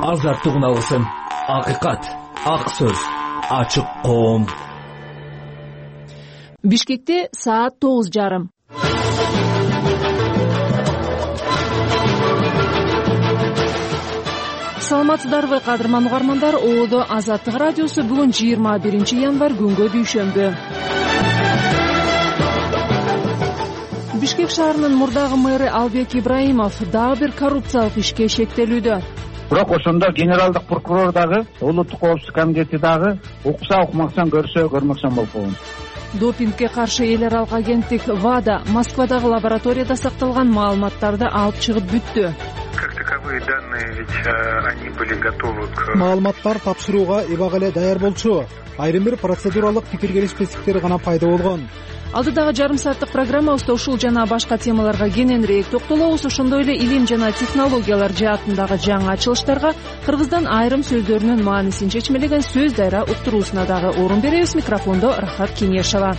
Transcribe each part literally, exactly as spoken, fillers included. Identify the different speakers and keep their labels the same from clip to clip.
Speaker 1: азаттык алсын, акыйкат, ак сөз, ачык коом.
Speaker 2: Бишкекте саат тогуз жарым. Саламатсыздарбы кадырман угармандар, Оодо Азаттык радиосу бүгүн жыйырма биринчи январь күнгө дүйшөмбү. Бишкек шаарынын мурдагы мэри Албек Ибраимов дагы бир коррупциялык ишке шектелүүдө.
Speaker 3: Бирок ошондо генералдык прокурор дагы, улуттук коопсуздук комитети дагы укса укмаксан, көрсө көрмөксөн болуп калган.
Speaker 2: Допингге каршы эл аралык агенттик ВАДА Москвадагы лабораторияда сакталган маалыматтарды алып чыгып бүттү.
Speaker 4: Как таковые данные, ведь они были готовы к...
Speaker 5: Маалыматтар тапшырууга эбак эле даяр болчу. Айрым бир процедуралык пикир келишпестиктер гана пайда болгон.
Speaker 2: Алдыдагы жарым сааттык программабызда ушул жана башка темаларга кененирээк токтолобуз. Ошондой эле илим жана технологиялар жаатындагы жаңы ачылыштарга, Кыргыздан айрым сөздөрүнүн маанисин чечмелеген сөз дайра уктуруусуна дагы орун беребиз. Микрофондо Рахат Кеңешова.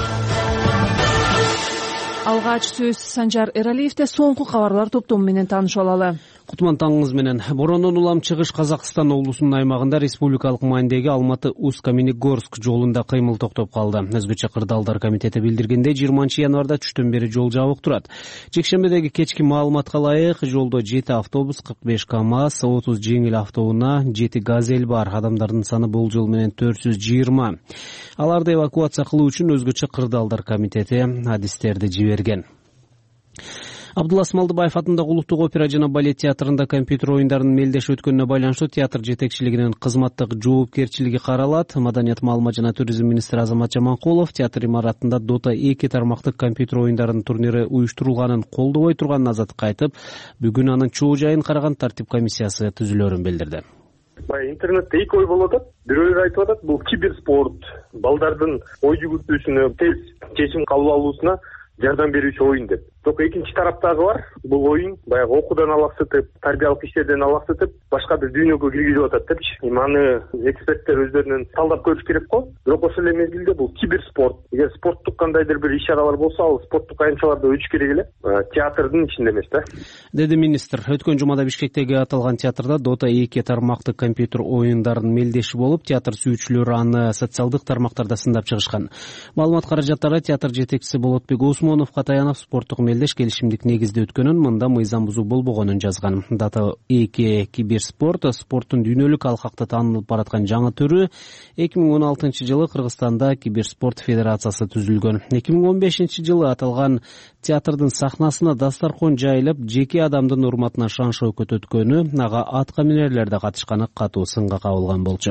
Speaker 2: Алгач сөз Санжар Эралиевде. Соңку кабарлар топтому менен таанышып алалы.
Speaker 6: Кутман таңыңыз менен. Боронун улам чыгыш Казакстан облусунун аймагында республикалык маанидеги Алматы-Усть-Каменегорск жолунда кыймыл токтоп калды. Өзгөчө Кырдаалдар комитети билдиргендей, жыйырманчы январда түштөн бери жол жабык турат. Жекшембедеги кечки маалыматка ылайык, жолдо жети автобус, кырк беш КАМАЗ, отуз жеңил автоунаа, жети газель бар. Адамдардын саны болжол менен төрт жүз жыйырма. Аларды эвакуация кылуу үчүн өзгөчө Кырдаалдар комитети адистерди жиберген. Абдулла Смалдыбаев атындагы Улуттук опера жана балет театрында компьютер оюндарынын мелдеш өткөнүнө байланыштуу театр жетекчилигинин кызматтык жоопкерчилиги каралат. Маданият, маалымат жана туризм министри Азамат Жаманкулов театр имаратында Дота эки тармактык компьютер оюндарынын турниры уюштурулганын колдобой турганын азаттыкка айтып, бүгүн анын чоо жайын караган тартип комиссиясы түзүлөрүн билдирди.
Speaker 7: Интернетте эки ой болуп атат. Бирөө айтып атат, бул киберспорт, балдардын ой жүгүртүүсүнө, тез чечим кабыл алуусуна жардам берүүчү оюн деп. Только экинчи тараптагы бар. Бул оюн баягы окуудан алаксытып, тарбиялык иштерден алаксытып, башка бир дүйнөгө киргизип атат депчи. Маны эксперттер өздөрүнүн талдап көрүш керек го. Бирок ошол эле мезгилде бул киберспорт. Эгер спорттук кандайдыр бир ишаралар болсо, ал спорттук аянтчаларда өчүш керек эле. Театрдын ичинде эмес да.
Speaker 6: Деди министр. Өткөн жумада Бишкектеги аталган театрда Дота эки тармактык компьютер оюндарынын мелдеши болуп, театр сүйүүчүлөрү аны социалдык тармактарда сындап чыгышкан. Маалымат каражаттары театр жетекчиси Болотбек Усмонов Катаянов спорттук мелдеш келишимдик негизде өткөнүн, мында мыйзам бузуу болбогонун жазган. Дота эки киберспорт спорттун дүйнөлүк алкакта таанылып бараткан жаңы түрү. эки миң он алтынчы жылы Кыргызстанда киберспорт федерациясы түзүлгөн. эки миң он бешинчи жылы аталган театрдын сахнасына дастаркон жайылып, жеке адамдын урматына шан шоокот өткөнү, ага атка минерлер да катышканы катуу сынга кабылган болчу.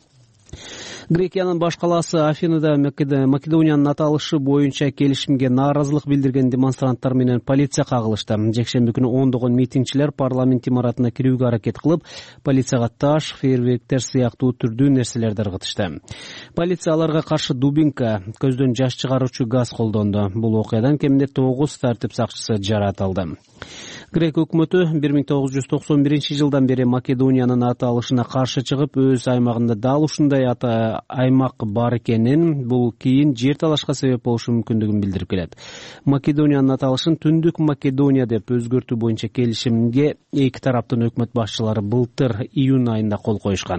Speaker 6: Грекиянын баш калаасы Афинада Македониянын аталышы боюнча келишимге нааразылык билдирген демонстранттар менен полиция кагылышты. Жекшемби күнү ондогон митингчилер парламент имаратына кирүүгө аракет кылып, полицияга таш, фейерверктер сыяктуу түрдүү нерселерди ыргытышты. Полиция аларга каршы дубинка, көздөн жаш чыгаруучу газ колдонду. Бул окуядан кеминде тогуз тартип сакчысы жаратылды. Грек өкмөтү бир миң тогуз жүз токсон биринчи жылдан бери Македониянын аталышына каршы чыгып, өз аймагында дал ушундай ата аймак бар экенин, бул кийин жер талашка себеп болушу мүмкүндүгүн билдирип келет. Македониянын аталышын Түндүк Македония деп өзгөртүү боюнча келишимге эки тараптын өкмөт башчылары былтыр июнь айында кол коюшкан.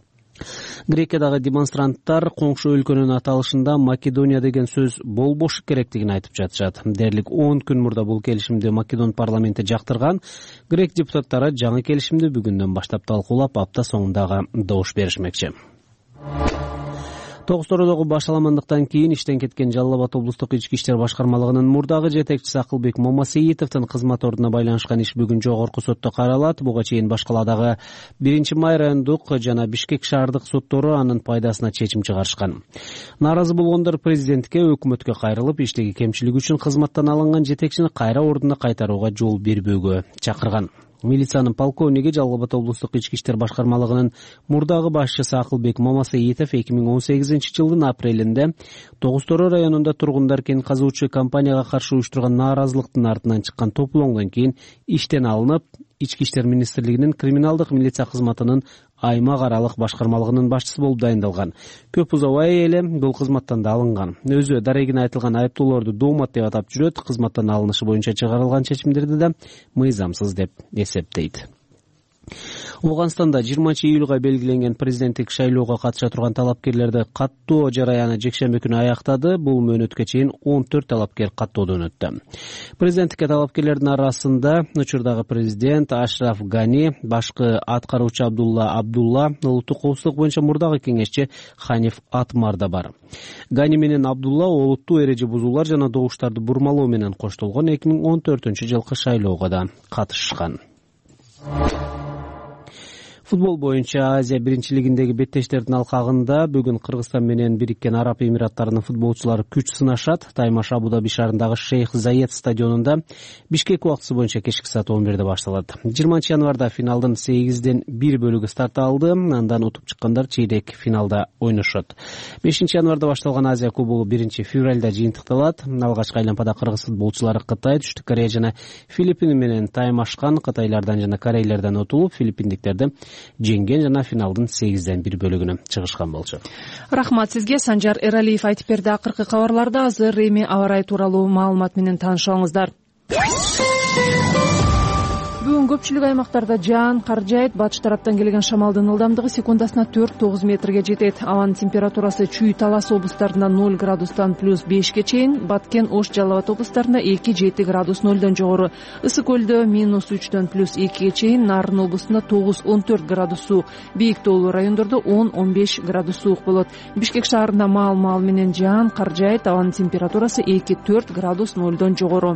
Speaker 6: Грекиядагы демонстранттар коңшу өлкөнүн аталышында Македония деген сөз болбошу керектигин айтып жатышат. Дерлик он күн мурда бул келишимди Македон парламенти жактырган. Грек депутаттары жаңы келишимди бүгүндөн баштап талкуулап, апта соңундагы добуш беришмекчи. Тогуз-Тородогу башаламандыктан кийин иштен кеткен Жалал Абад облустук ички иштер башкармалыгынын мурдагы жетекчиси Акылбек Момасеитовдун кызмат ордуна байланышкан иш бүгүн жогорку сотто каралат. Буга чейин баш каладагы биринчи май райондук жана Бишкек шаардык соттору анын пайдасына чечим чыгарышкан. Нааразы болгондор президентке, өкмөткө кайрылып, иштеги кемчилиги үчүн кызматтан алынган жетекчини кайра ордуна кайтарууга жол бербөөгө чакырган. Милициянын полковниги Жалал Абад облустук ички иштер башкармалыгынын мурдагы башчысы Акылбек Момасеитов эки миң он сегизинчи жылдын апрелинде Тогуз-Торо районунда тургундар кен казуучу компанияга каршы уюштурган нааразылыктын артынан чыккан топлооңдон кийин иштен алынып, ички иштер министрлигинин криминалдык милиция кызматынын аймак аралык башкармалыгынын башчысы болуп дайындалган. Көп узабай эле бул кызматтан да алынган. Өзү дарегине айтылган айыптоолорду доомат деп атап жүрөт. Кызматтан алынышы боюнча чыгарылган чечимдерди да мыйзамсыз деп эсептейт. Ооганстанда жыйырманчы июлга белгиленген президенттик шайлоого катыша турган талапкерлерди каттоо жараяны жекшемби күнү аяктады. Бул мөөнөткө чейин он төрт талапкер каттоодон өттү. Президенттикке талапкерлердин арасында учурдагы президент Ашраф Гани, башкы аткаруучу Абдулла Абдулла, улуттук коопсуздук боюнча мурдагы кеңешчи Ханиф Атмар да бар. Гани менен Абдулла олуттуу эреже бузуулар жана добуштарды бурмалоо менен коштолгон эки миң он төртүнчү жылкы шайлоого да катышышкан. Футбол боюнча Азия биринчилигиндеги беттештердин алкагында бүгүн Кыргызстан менен Бириккен Араб Эмираттарынын футболчулары күч сынашат. Таймаш Абу Даби шаарындагы Шейх Заед стадионунда Бишкек убактысы боюнча кечки саат он бирде башталат. жыйырманчы январда финалдын сегизден бир бөлүгү старт алды. Андан утуп чыккандар чейрек финалда ойношот. бешинчи январда башталган Азия кубогу биринчи февралда жыйынтыкталат. Алгачкы айлампада кыргыз футболчулары Кытай, Түштүк Корея жана Филиппин менен таймашкан. Кытайлардан жана корейлерден утулуп, филиппиндиктерди жеңген жана финалдын сегизден бир бөлүгүнө чыгышкан болчу.
Speaker 2: Рахмат сизге. Санжар Эралиев айтып берди. Акыркы кабарларды азыр эми аба ырайы тууралуу маалымат менен таанышыңыздар. Бүгүн көпчүлүк аймактарда жаан, кар жаайт. Батыш тараптан келген шамалдын ылдамдыгы секундасына төрт тогуз метрге жетет. Абанын температурасы Чүй, Талас облустарында ноль градустан плюс бешке чейин, Баткен, Ош, Жалал Абад облустарында эки жети градус нолдон жогору. Ысык көлдө минус үчтөн плюс экиге чейин, Нарын облусунда тогуз он төрт градус суук, бийик тоолуу райондордо он он беш градус суук болот. Бишкек шаарында маал-маал менен жаан, кар жаайт. Абанын температурасы эки төрт градус нолдон жогору.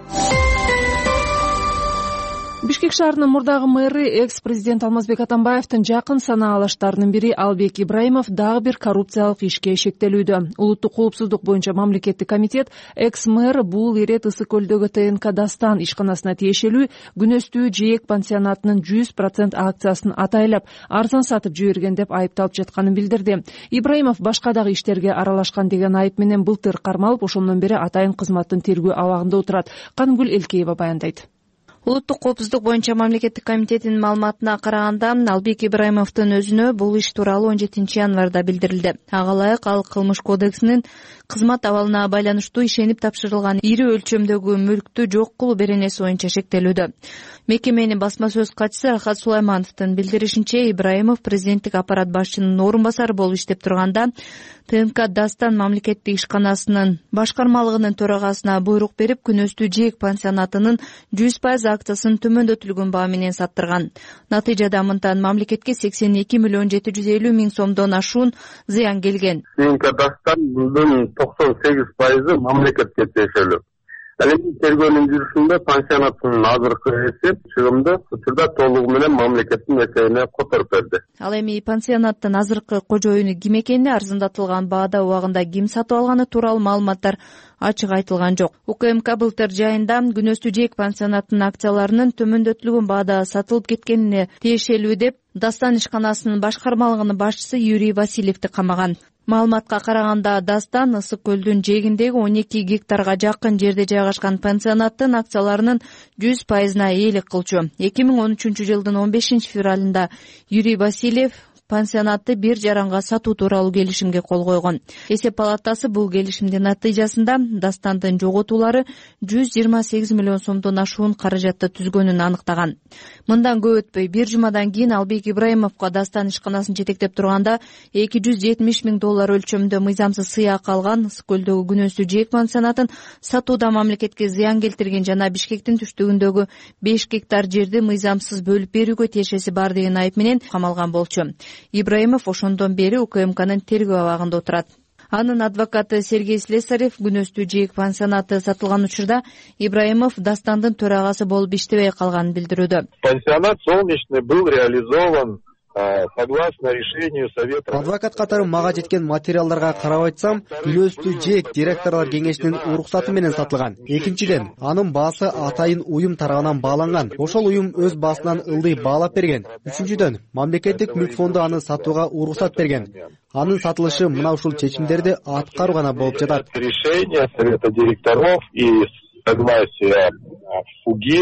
Speaker 2: Бишкек шаарынын мурдагы мэри экс-президент Алмазбек Атамбаевдин жакын санаалаштарынын бири Албек Ибраимов дагы бир коррупциялык ишке шектелүүдө. Улуттук коопсуздук боюнча мамлекеттик комитет экс-мэр Бул Ирет Ысык көлдөгү ТНК Дастан ишканасына тиешелүү Күнөстүү Жээк пансионатынын жүз процент акциясын атайлап арзан сатып жиберген деп айыпталып жатканын билдирди. Ибраимов башка дагы иштерге аралашкан деген айып менен былтыр кармалып, ошондон бери атайын кызматтын тергөө абагында отурат. Канымгүл Элкеева баяндайт.
Speaker 8: Улуттук коопсуздук боюнча мамлекеттик комитетинин маалыматына караганда, Албек Ибраимовдун өзүнө бул иш тууралуу он жетинчи январда билдирилди. Ага ылайык ал кылмыш кодексинин кызмат абалына байланыштуу ишенип тапшырылган ири өлчөмдөгү мүлктү жок кылуу беренеси боюнча шектелүүдө. Мекеменин басма сөз катчысы Рахат Сулаймановдун билдиришинче, Ибраимов президенттик аппарат башчынын орун басары болуп иштеп турганда ТНК Дастан мамлекеттик ишканасынын башкармалыгынын төрагасына буйрук берип, Күнөстүү Жээк пансионатынын жүз пайыз акциясын төмөндөтүлгөн баа менен саттырган. Натыйжада мынтан мамлекетке сексен эки миллион жети жүз элүү миң сомдон ашуун зыян келген.
Speaker 7: ТНК Дастанын токсон сегиз пайызы мамлекетке тиешелүү. Ал эми тергөөнүн жүрүшүндө пансионаттын азыркы эсеп чыгымды учурда толугу менен мамлекеттин эсебине которуп берди.
Speaker 8: Ал эми пансионаттын азыркы кожоюну ким экени, арзандатылган баада убагында ким сатып алганы тууралуу маалыматтар ачык айтылган жок. УКМК былтыр жайында Күнөстүү Жээк пансионатынын акцияларынын төмөндөтүлгөн баада сатылып кеткенине тиешелүү деп Дастан ишканасынын башкармалыгынын башчысы Юрий Васильевди камаган. Маалыматка караганда, Дастан Ысык көлдүн жээгиндеги он эки гектарга жакын жерде жайгашкан пансионаттын акцияларынын жүз пайызына ээлик кылчу. эки миң он үчүнчү жылдын он бешинчи февралында Юрий Васильев пансионатты бир жаранга сатуу тууралуу келишимге кол койгон. Эсеп палатасы бул келишимдин натыйжасында Дастандын жоготуулары жүз жыйырма сегиз миллион сомдон ашуун каражатты түзгөнүн аныктаган. Мындан көп өтпөй бир жумадан кийин Албек Ибраимовго Дастан ишканасын жетектеп турганда эки жүз жетимиш миң доллар өлчөмдө мыйзамсыз сыйак алган, Ысык көлдөгү Күнөстүү Жээк пансионатын сатууда мамлекетке зыян келтирген жана Бишкектин түштүгүндөгү беш гектар жерди мыйзамсыз бөлүп берүүгө тиешеси бар деген айып менен камалган болчу. Ибраимов ошондон бери УКМКнын тергөө абагында отурат. Анын адвокаты Сергей Слесарев Күнөстүү Жээк пансионаты сатылган учурда Ибраимов Дастандын төрагасы болуп иштебей калганын билдирүүдө.
Speaker 7: Пансионат Солнечный был реализован согласно решению Совета.
Speaker 9: Адвокат катары мага жеткен материалдарга карап айтсам, Күнөстүү Жээк директорлор кеңешинин уруксаты менен сатылган. Экинчиден, анын баасы атайын уюм тарабынан бааланган. Ошол уюм өз баасынан ылдый баалап берген. Үчүнчүдөн, мамлекеттик мүлк фонду аны сатууга уруксат берген. Анын сатылышы мына ушул чечимдерди аткаруу гана болуп жатат.
Speaker 7: Решение Совета директоров и согласие ФУГИ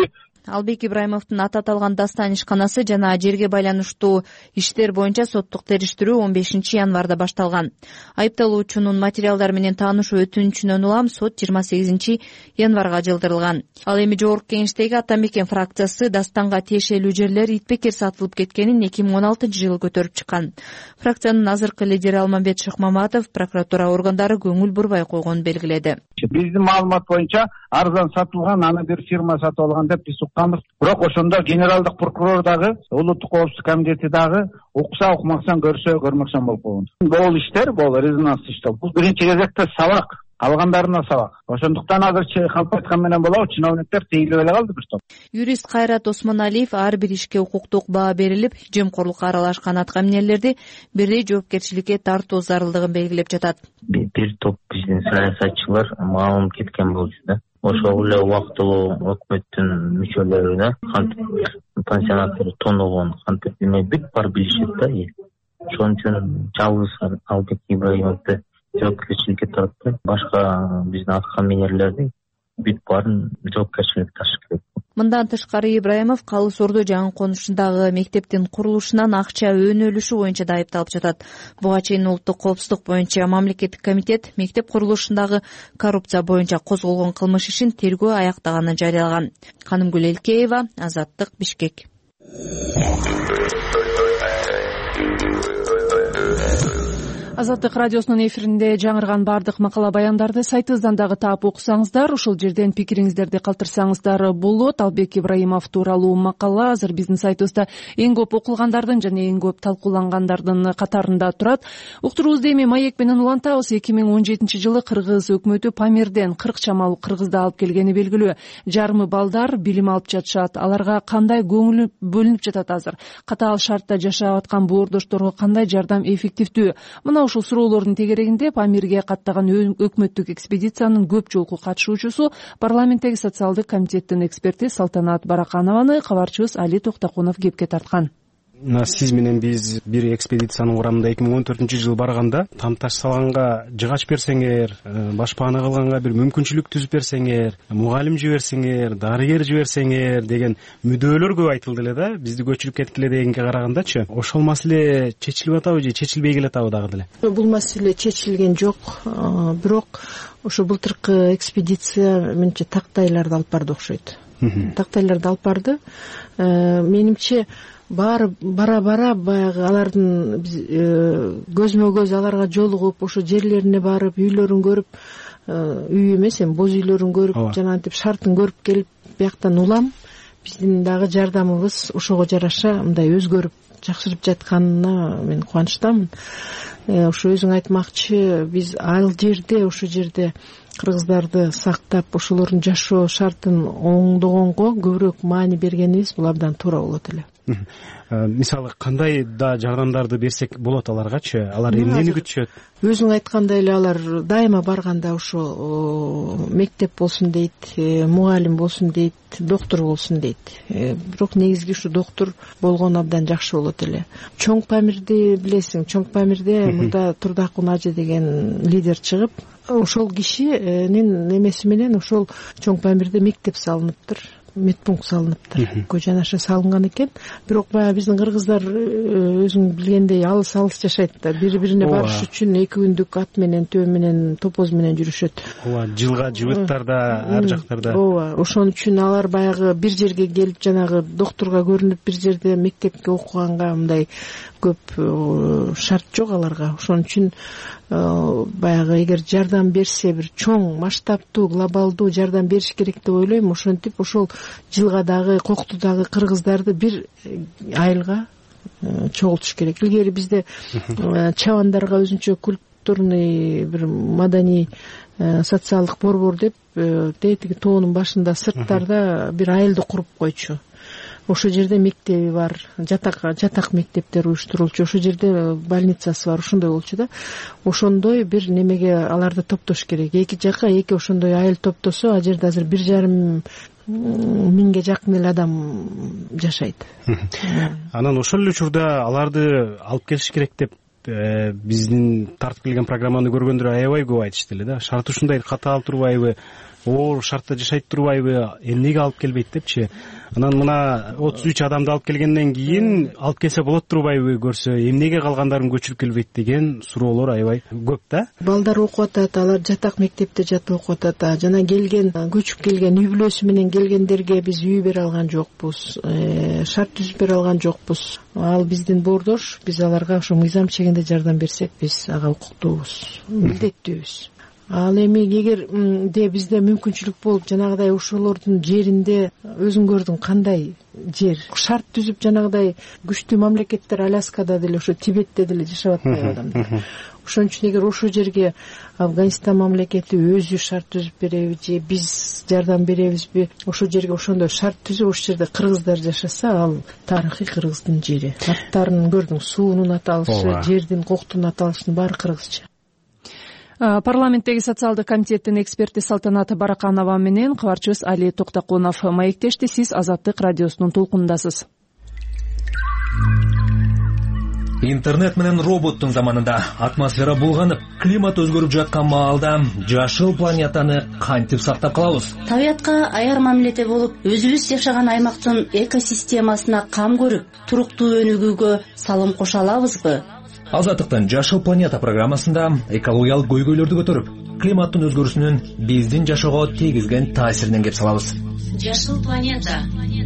Speaker 8: Албек Ибраимовдун аты аталган дастан ишканасы жана жерге байланыштуу иштер боюнча соттук териштирүү он бешинчи январда башталган. Айыпталуучунун материалдары менен таанышуу өтүнүчүнөн улам сот жыйырма сегизинчи январга жылдырылган. Ал эми жогорку кеңештеги Ата Мекен фракциясы дастанга тиешелүү жерлер итпекер сатылып кеткенин эки миң он алтынчы жылы көтөрүп чыккан. Фракциянын азыркы лидери Алмамбет Шыкмаматов прокуратура органдары көңүл бурбай койгонун белгиледи.
Speaker 3: Биздин маалымат боюнча арзан сатылган, аны бир фирма сатып алган деп биз укканбыз. Бирок ошондо генералдык прокурор дагы, улуттук коопсуздук комитети дагы укса укмаксан, көрсө көрмөксөн болуп койгон. Бул иштер, бул резонанс иштер. Бул биринчи кезекте сабак, калгандарына сабак. Ошондуктан азырчы калп айткан менен болобу, чиновниктер тийилип эле калды бир топ.
Speaker 8: Юрист Кайрат Осмоналиев ар бир ишке укуктук баа берилип, жемкорлукка аралашкан аткаминерлерди бирдей жоопкерчиликке тартуу зарылдыгын белгилеп жатат.
Speaker 10: Бир топ биздин саясатчылар маалым кеткен болчу да. Ошол эле убактылуу өкмөттүн мүчөлөрүнө кантип пансионаттар тоногон, кантип эме бүт бар билишет да. Ошон үчүн жалгыз Албек Ибраимовду жоопкерчиликке тартып, башка биздин аткаминерлерди бүт баарын жоопкерчиликке тартыш керек.
Speaker 8: Мындан тышкары Ибраимов Калыс Ордо жаңы конушундагы мектептин курулушунан акча өнүлүшү боюнча да айыпталып жатат. Буга чейин улуттук коопсуздук боюнча мамлекеттик комитет мектеп курулушундагы коррупция боюнча козголгон кылмыш ишин тергөө аяктаганын жарыялаган. Канымгүл Элкеева, Азаттык, Бишкек.
Speaker 2: Азаттык радиосунун эфиринде жаңырган баардык макала баяндарды сайтыбыздан дагы таап окусаңыздар, ушул жерден пикириңиздерди калтырсаңыздар болот. Албек Ибраимов тууралуу макала азыр биздин сайтыбызда эң көп окулгандардын жана эң көп талкуулангандардын катарында турат. Уктуруубузду эми маек менен улантабыз. эки миң он жетинчи жылы Кыргыз өкмөтү Памирден кырк чамалуу кыргызды алып келгени белгилүү. Жарымы балдар билим алып жатышат. Аларга кандай көңүл бөлүнүп жатат азыр? Катаал шартта жашап аткан боордошторго кандай жардам эффективдүү? Мына ушул суроолордун тегерегинде Памирге каттаган өкмөттүк экспедициянын көп жолку катышуучусу, парламенттеги социалдык комитеттин эксперти Салтанат Бараканованы кабарчыбыз Али Токтокунов кепке тарткан.
Speaker 11: Сиз менен биз бир экспедициянын курамында эки миң он төртүнчү жылы барганда там таш салганга жыгач берсеңер, башпаана кылганга бир мүмкүнчүлүк түзүп берсеңер, мугалим жиберсеңер, дарыгер жиберсеңер деген мүдөөлөр көп айтылды эле да. Бизди көчүрүп кеткиле дегенге карагандачы, ошол маселе чечилип атабы же чечилбей келатабы дагы деле?
Speaker 12: Бул маселе чечилген жок, бирок ошо былтыркы экспедиция менимче тактайларды алып барды окшойт. Тактайларды алып барды. Менимче баары бара-бара баягы алардын көзмө көз аларга жолугуп, ошо жерлерине барып, үйлөрүн көрүп, үй эмес эми боз үйлөрүн көрүп, жана антип шартын көрүп келип, бияктан улам биздин дагы жардамыбыз ошого жараша мындай өзгөрүп, жакшырып жатканына мен кубанычтамын. Ошо өзүң айтмакчы, биз ал жерде, ошо жерде кыргыздарды сактап, ошолордун жашоо шартын оңдогонго көбүрөөк маани бергенибиз бул абдан туура болот эле.
Speaker 11: Мисалы кандай да жардамдарды берсек болот аларгачы? Алар эмнени күтүшөт?
Speaker 12: Өзүң айткандай эле алар дайыма барганда ошо мектеп болсун дейт, мугалим болсун дейт, доктор болсун дейт. Бирок негизги ушу доктор болгон абдан жакшы болот эле. Чоң Памирди билесиң, Чоң Памирде мурда Турдакун ажы деген лидер чыгып, ошол кишинин немеси менен ошол Чоң Памирде мектеп салыныптыр. Медпункт салыныптыр. Кө жанаша салынган экен. Бирок баягы биздин кыргыздар өзүң билгендей алыс-алыс жашайт да. Бири-бирине барыш үчүн эки күндүк ат менен, төө менен, топоз менен жүрүшөт.
Speaker 11: Ооба, жылга жыбыттарда, ар жактарда.
Speaker 12: Ооба, ошон үчүн алар баягы бир жерге келип, жанагы доктурга көрүнүп, бир жерде мектепке окуганга мындай көп шарт жок аларга. Ошон үчүн баягы эгер жардам берсе, бир чоң, масштабтуу, глобалдуу жардам бериш керек деп ойлойм. Ошентип ошол жылга дагы Коктудагы кыргыздарды бир айылга чогултуш керек. Илгери бизде чабандарга өзүнчө культурный, бир маданий, социалдык борбор деп тетиги тоонун башында сырттарда бир айылды куруп койчу. Ошол жерде мектеби бар, жатак жатак мектептер уюштурулчу, ошол жерде больницасы бар, ошондой болчу да. Ошондой бир немеге аларды топтош керек. Эки жака эки ошондой айыл топтосо, ал жерде азыр бир жарым миңге жакын эле адам жашайт.
Speaker 11: Анан ошол эле учурда аларды алып келиш керек деп биздин тартып келген программаны көргөндөр аябай көп айтышты эле да. Шарт ушундай катаал турбайбы? оор шартта жашайт турбайбы, эмнеге алып келбейт депчи. Анан мына отуз үч адамды алып келгенден кийин алып келсе болот турбайбы көрсө, эмнеге калгандарын көчүрүп келбейт деген суроолор аябай көп да.
Speaker 12: Балдар окуп атат, алар жатак мектепте жатып окуп атат. Жана келген, көчүп келген үй бүлөсү менен келгендерге биз үй бере алган жокпуз, шарт түзүп бере алган жокпуз. Ал биздин бордош, биз аларга ошо мыйзам чегинде жардам берсек, биз ага укуктуубуз, милдеттүүбүз. Ал эми эгер де бизде мүмкүнчүлүк болуп, жанагыдай ошолордун жеринде өзүңөрдүн кандай жер шарт түзүп, жанагыдай күчтүү мамлекеттер Аляскада деле, ошо Тибетте деле жашап атпайбы адамдар. Ошон үчүн эгер ошол жерге Афганистан мамлекети өзү шарт түзүп береби же биз жардам беребизби, ошол жерге ошондой шарт түзүп, ошол жерде кыргыздар жашаса, ал тарыхый кыргыздын жери. Аттарын көрдүң, суунун аталышы, жердин, коктун аталышынын баары кыргызча.
Speaker 2: Парламенттеги социалдык комитеттин эксперти Салтанат Бараканова менен кабарчыбыз Али Токтокунов маектешти. Сиз Азаттык радиосунун толкунундасыз.
Speaker 1: Интернет менен роботтун заманында атмосфера булганып, климат өзгөрүп жаткан маалда жашыл планетаны кантип сактап калабыз?
Speaker 13: Табиятка аяр мамиледе болуп, өзүбүз жашаган аймактын экосистемасына кам көрүп, туруктуу өнүгүүгө салым кошо алабызбы?
Speaker 1: Азаттыктын Жашыл планета программасында экологиялык көйгөйлөрдү көтөрүп, климаттын өзгөрүүсүнүн биздин жашоого тийгизген таасиринен кеп салабыз.
Speaker 13: Жашыл планета.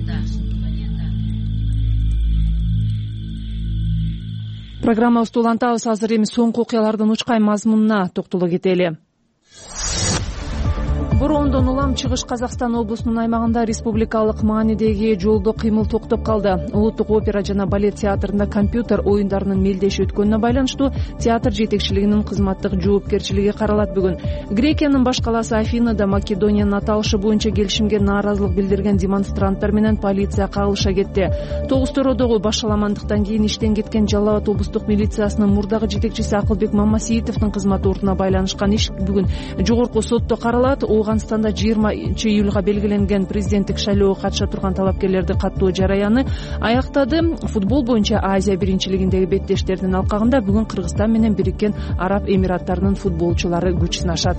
Speaker 2: Программабызды улантабыз. Азыр эми соңку окуялардын учкай мазмунуна токтоло кетели. Бороондон улам Чыгыш Казакстан облусунун аймагында республикалык маанидеги жолдо кыймыл токтоп калды. Улуттук опера жана балет театрында компьютер оюндарынын мелдеши өткөнүнө байланыштуу театр жетекчилигинин кызматтык жоопкерчилиги каралат бүгүн. Грекиянын баш каласы Афинада Македониянын аталышы боюнча келишимге нааразылык билдирген демонстранттар менен полиция кагылыша кетти. Тогуз-Тородогу башаламандыктан кийин иштен кеткен Жалал абад облустук милициясынын мурдагы жетекчиси Акылбек Мамасиитовдун кызмат ордуна байланышкан иш бүгүн жогорку сотто каралат. Афганистанда жыйырманчы июлга белгиленген президенттик шайлоого катыша турган талапкерлерди каттоо жараяны аяктады. Футбол боюнча Азия биринчилигиндеги беттештердин алкагында бүгүн Кыргызстан менен Бириккен Араб Эмираттарынын футболчулары күч сынашат.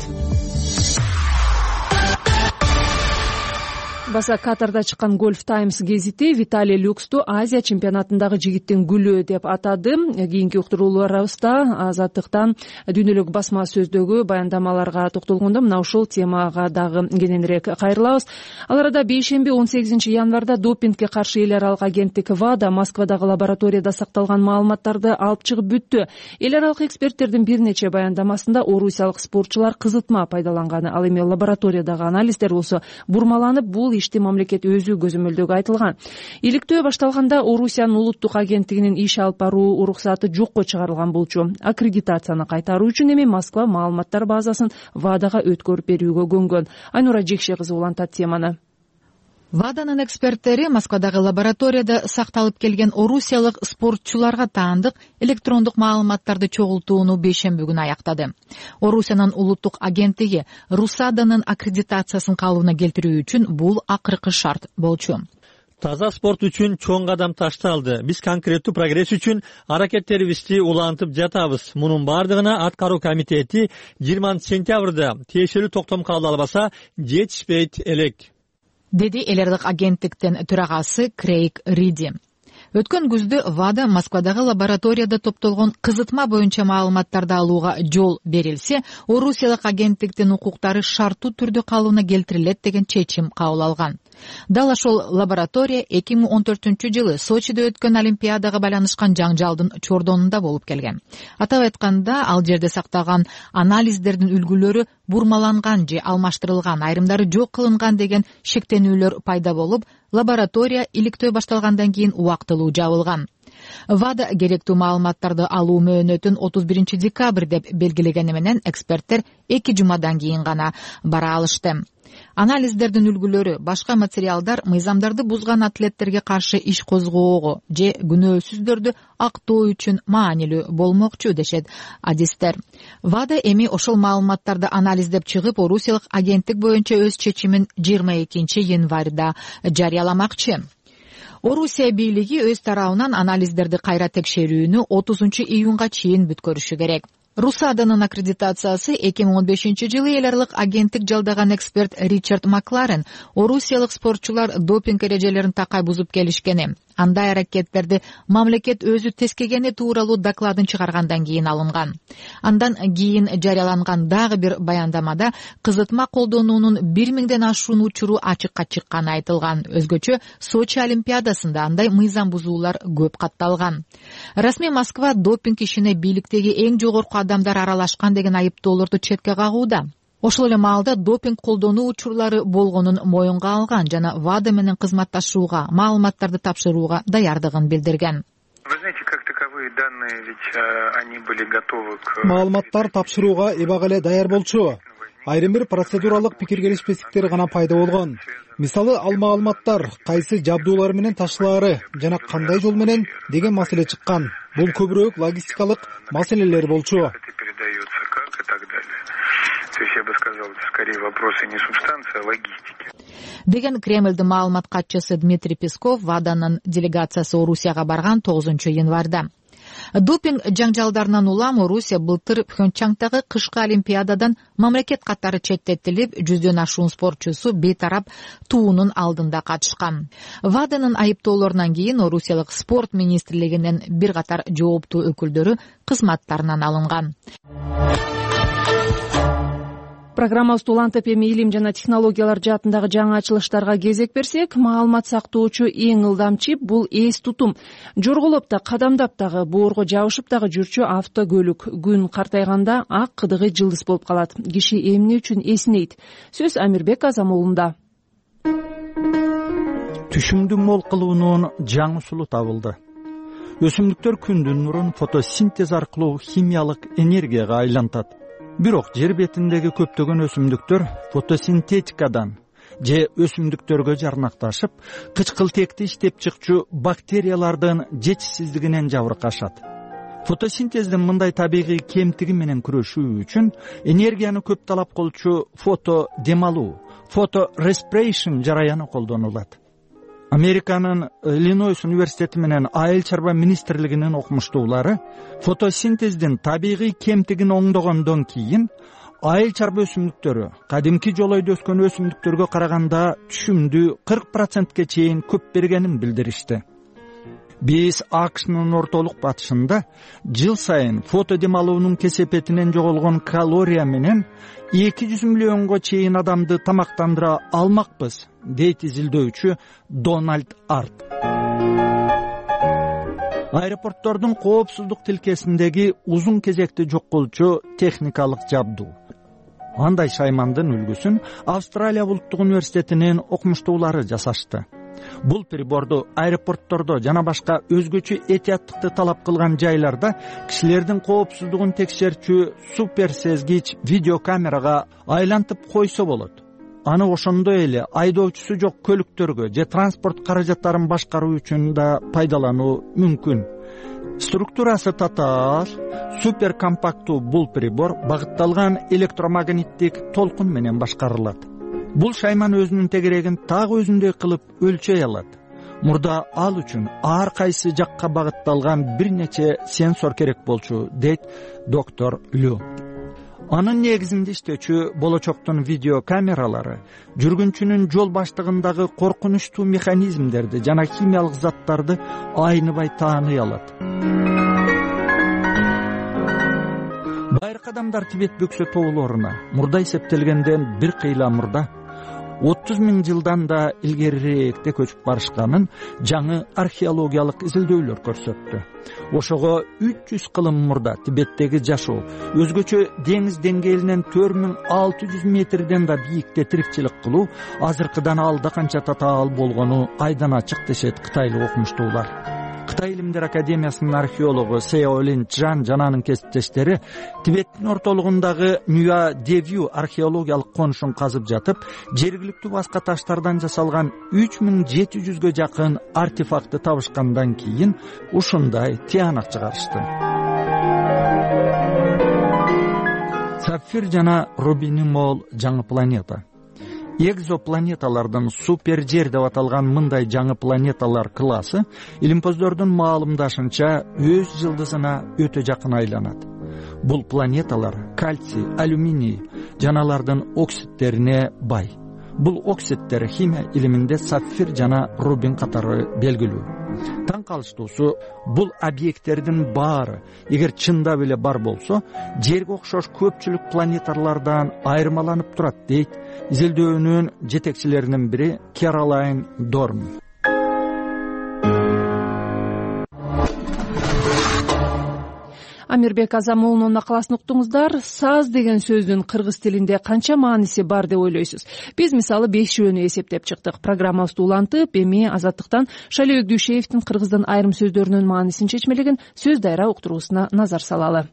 Speaker 2: Баса Катарда чыккан Golf Times гезити Виталий Люксту Азия чемпионатындагы жигиттин гүлү деп атады. Кийинки уктурууларыбызда Азаттыктан дүйнөлүк басма сөздөгү баяндамаларга токтолгондо мына ушул темага дагы кененирээк кайрылабыз. Ал арада бейшемби он сегизинчи январда допингге каршы эл аралык агенттик ВАДА Москвадагы лабораторияда сакталган маалыматтарды алып чыгып бүттү. Эл аралык эксперттердин бир нече баяндамасында орусиялык спортчулар кызытма пайдаланганы, ал эми лабораториядагы анализдер болсо бурмаланып, бул ишти мамлекет өзү көзөмөлдөгө айтылган. Иликтөө башталганда Орусиянын улуттук агенттигинин иш алып баруу уруксаты жокко чыгарылган болчу. Аккредитацияны кайтаруу үчүн эми Москва маалыматтар базасын ВАДАга өткөрүп берүүгө көнгөн. Айнура Жекше кызы улантат теманы.
Speaker 14: ВАДАнын эксперттери Москвадагы лабораторияда сакталып келген орусиялык спортчуларга таандык электрондук маалыматтарды чогултууну бейшемби күнү аяктады. Орусиянын улуттук агенттиги РУСАДАнын аккредитациясын калыбына келтирүү үчүн бул акыркы шарт болчу.
Speaker 15: Таза спорт үчүн чоң кадам ташталды. Биз конкреттүү прогресс үчүн аракеттерибизди улантып жатабыз. Мунун бардыгына аткаруу комитети жыйырманчы сентябрда тиешелүү токтом кабыл албаса жетишпейт элек,
Speaker 14: деди эл аралык агенттиктин төрагасы Крейг Риди. Өткөн күздө ВАДА Москвадагы лабораторияда топтолгон кызытма боюнча маалыматтарды алууга жол берилсе, орусиялык агенттиктин укуктары шарттуу түрдө калыбына келтирилет деген чечим кабыл алган. Дал ошол лаборатория эки миң он төртүнчү жылы Сочиде өткөн Олимпиадага байланышкан жаңжалдын чордонунда болуп келген. Атап айтканда, ал жерде сакталган анализдердин үлгүлөрү бурмаланган же алмаштырылган, айрымдары жок кылынган деген шектенүүлөр пайда болуп, лаборатория иликтөө башталгандан кийин убактылуу жабылган. ВАДА керектүү маалыматтарды алуу мөөнөтүн отуз биринчи декабрь деп белгилегени менен эксперттер эки жумадан кийин гана бара алышты. Анализдердин үлгүлөрү, башка материалдар мыйзамдарды бузган атлеттерге каршы иш козгоого же күнөөсүздөрдү актоо үчүн маанилүү болмокчу дешет адистер. ВАДА эми ошол маалыматтарды анализдеп чыгып, орусиялык агенттик боюнча өз чечимин жыйырма экинчи январда жарыяламакчы. Орусия бийлиги өз тарабынан анализдерди кайра текшерүүнү отузунчу июнга чейин бүткөрүшү керек. русаданын аккредитациясы эки миң он бешинчи жылы эл аралык агенттик жалдаган эксперт Ричард Макларен орусиялык спортчулар допинг эрежелерин такай бузуп келишкени, андай аракеттерди мамлекет өзү тескегени тууралуу докладын чыгаргандан кийин алынган. Андан кийин жарыяланган дагы бир баяндамада кызытма колдонуунун бир миңден ашуун учуру ачыкка чыкканы айтылган. Өзгөчө Сочи олимпиадасында андай мыйзам бузуулар көп катталган. Расмий Москва допинг ишине бийликтеги эң жогорку адамдар аралашкан деген айыптоолорду четке кагууда. Ошол эле маалда допинг колдонуу учурлары болгонун моюнга алган жана ВАДА менен кызматташууга, маалыматтарды тапшырууга даярдыгын билдирген.
Speaker 5: Маалыматтар тапшырууга эбак эле даяр болчу. Айрым бир процедуралык пикир келишпестиктер гана пайда болгон. Мисалы, ал маалыматтар кайсы жабдуулар менен ташылаары жана кандай жол менен деген маселе чыккан. Бул көбүрөөк логистикалык маселелер болчу.
Speaker 4: Я бы сказал, это скорее вопросы не субстанции, а логистики.
Speaker 14: Деген Кремльдин маалымат катчысы Дмитрий Песков ВАДАнын делегациясы Орусияга барган тогузунчу январда. Допинг жаңжалдарынан улам Орусия былтыр Пхенчхангдагы кышкы олимпиададан мамлекет катары четтетилип, жүздөн ашуун спортчусу бейтарап туунун алдында катышкан. ВАДАнын айыптоолорунан кийин Орусиялык спорт министрлигинин бир катар жооптуу өкүлдөрү кызматтарынан алынган.
Speaker 2: Программабызды улантып эми илим жана технологиялар жаатындагы жаңы ачылыштарга кезек берсек, маалымат сактоочу эң ылдам чип бул эс тутум. Жорголоп да, кадамдап дагы, боорго жабышып дагы жүрчү автокөлүк күн картайганда ак кыдыгый жылдыз болуп калат. Киши эмне үчүн эсинейт? Сөз Амирбек Азамуулунда.
Speaker 16: Түшүмдү мол кылуунун жаңы усулу табылды. Өсүмдүктөр күндүн нурун фотосинтез аркылуу химиялык энергияга айлантат. Бирок жер бетиндеги көптөгөн өсүмдүктөр фотосинтетикадан же өсүмдүктөргө жарнакташып, кычкылтекти иштеп чыкчу бактериялардын жетишсиздигинен жабыркашат. Фотосинтездин мындай табигый кемтиги менен күрөшүү үчүн энергияны көп талап кылчу фото демалуу, фото respiration жараяны колдонулат. Американын Иллинойс университети менен айыл чарба министрлигинин окумуштуулары фотосинтездин табигый кемтигин оңдогондон кийин айыл чарба өсүмдүктөрү кадимки жолойдо өскөн өсүмдүктөргө караганда түшүмдү кырк процентке чейин көп бергенин билдиришти. Биз АКШнын ортолук батышында жыл сайын фото демалуунун кесепетинен жоголгон калория менен эки жүз миллионго чейин адамды тамактандыра алмакпыз, дейт изилдөөчү Дональд Арт. Аэропорттордун коопсуздук тилкесиндеги узун кезекти жок кылчу техникалык жабдуу. Андай шаймандын үлгүсүн Австралия улуттук университетинин окумуштуулары жасашты. Бул приборду аэропорттордо жана башка өзгөчө этияттыкты талап кылган жайларда кишилердин коопсуздугун текшерчү суперсезгич видеокамерага айлантып койсо болот. Аны ошондой эле айдоочусу жок көлүктөргө же транспорт каражаттарын башкаруу үчүн да пайдалануу мүмкүн. Структурасы татаал, суперкомпактуу бул прибор багытталган электромагниттик толкун менен башкарылат. Бул шайман өзүнүн тегерегин так өзүндөй кылып өлчөй алат. Мурда ал үчүн ар кайсы жакка багытталган бир нече сенсор керек болчу, дейт доктор Лю. Анын негизинде иштечү болочоктун видеокамералары жүргүнчүнүн жол баштыгындагы коркунучтуу механизмдерди жана химиялык заттарды айныбай тааный алат. Байыркы адамдар Тибет бөксө тоолоруна мурда эсептелгенден бир кыйла мурда отуз миң жылдан да илгерирээкте көчүп барышканын жаңы археологиялык изилдөөлөр көрсөттү. Ошого үч жүз кылым мурда Тибеттеги жашоо өзгөчө деңиз деңгээлинен төрт миң алты жүз метрден да бийикте тирикчилик кылуу азыркыдан алда канча татаал болгону айдан ачык дешет кытайлык окумуштуулар. Кытай илимдер академиясынын археологу Сеолин Чжан жана анын кесиптештери Тибеттин ортолугундагы Нюа Девью археологиялык конушун казып жатып, жергиликтүү баска таштардан жасалган үч миң жети жүзгө жакын артефактты табышкандан кийин ушундай тыянак чыгарышты. Сапфир жана рубини мол жаңы планета. Экзопланеталардын супер жер деп аталган мындай жаңы планеталар классы илимпоздордун маалымдашынча өз жылдызына өтө жакын айланат. бул планеталар кальций, алюминий жана алардын оксидтерине бай. Бул оксидтер химия илиминде сапфир жана рубин катары белгилүү. Таң калыштуусу, бул объекттердин баары эгер чындап эле бар болсо, жерге окшош көпчүлүк планеталардан айырмаланып турат, дейт изилдөөнүн жетекчилеринин бири Кэролайн Дорн.
Speaker 2: Амирбек Азамуулунун накаласын уктуңуздар. Саз деген сөздүн кыргыз тилинде канча мааниси бар деп ойлойсуз? Биз мисалы бешөөнү эсептеп чыктык. Программабызды улантып, эми Азаттыктан Шалибек Дүйшеевдин кыргыздын айрым сөздөрүнүн маанисин чечмелеген сөз дайра уктуруусуна назар салалы.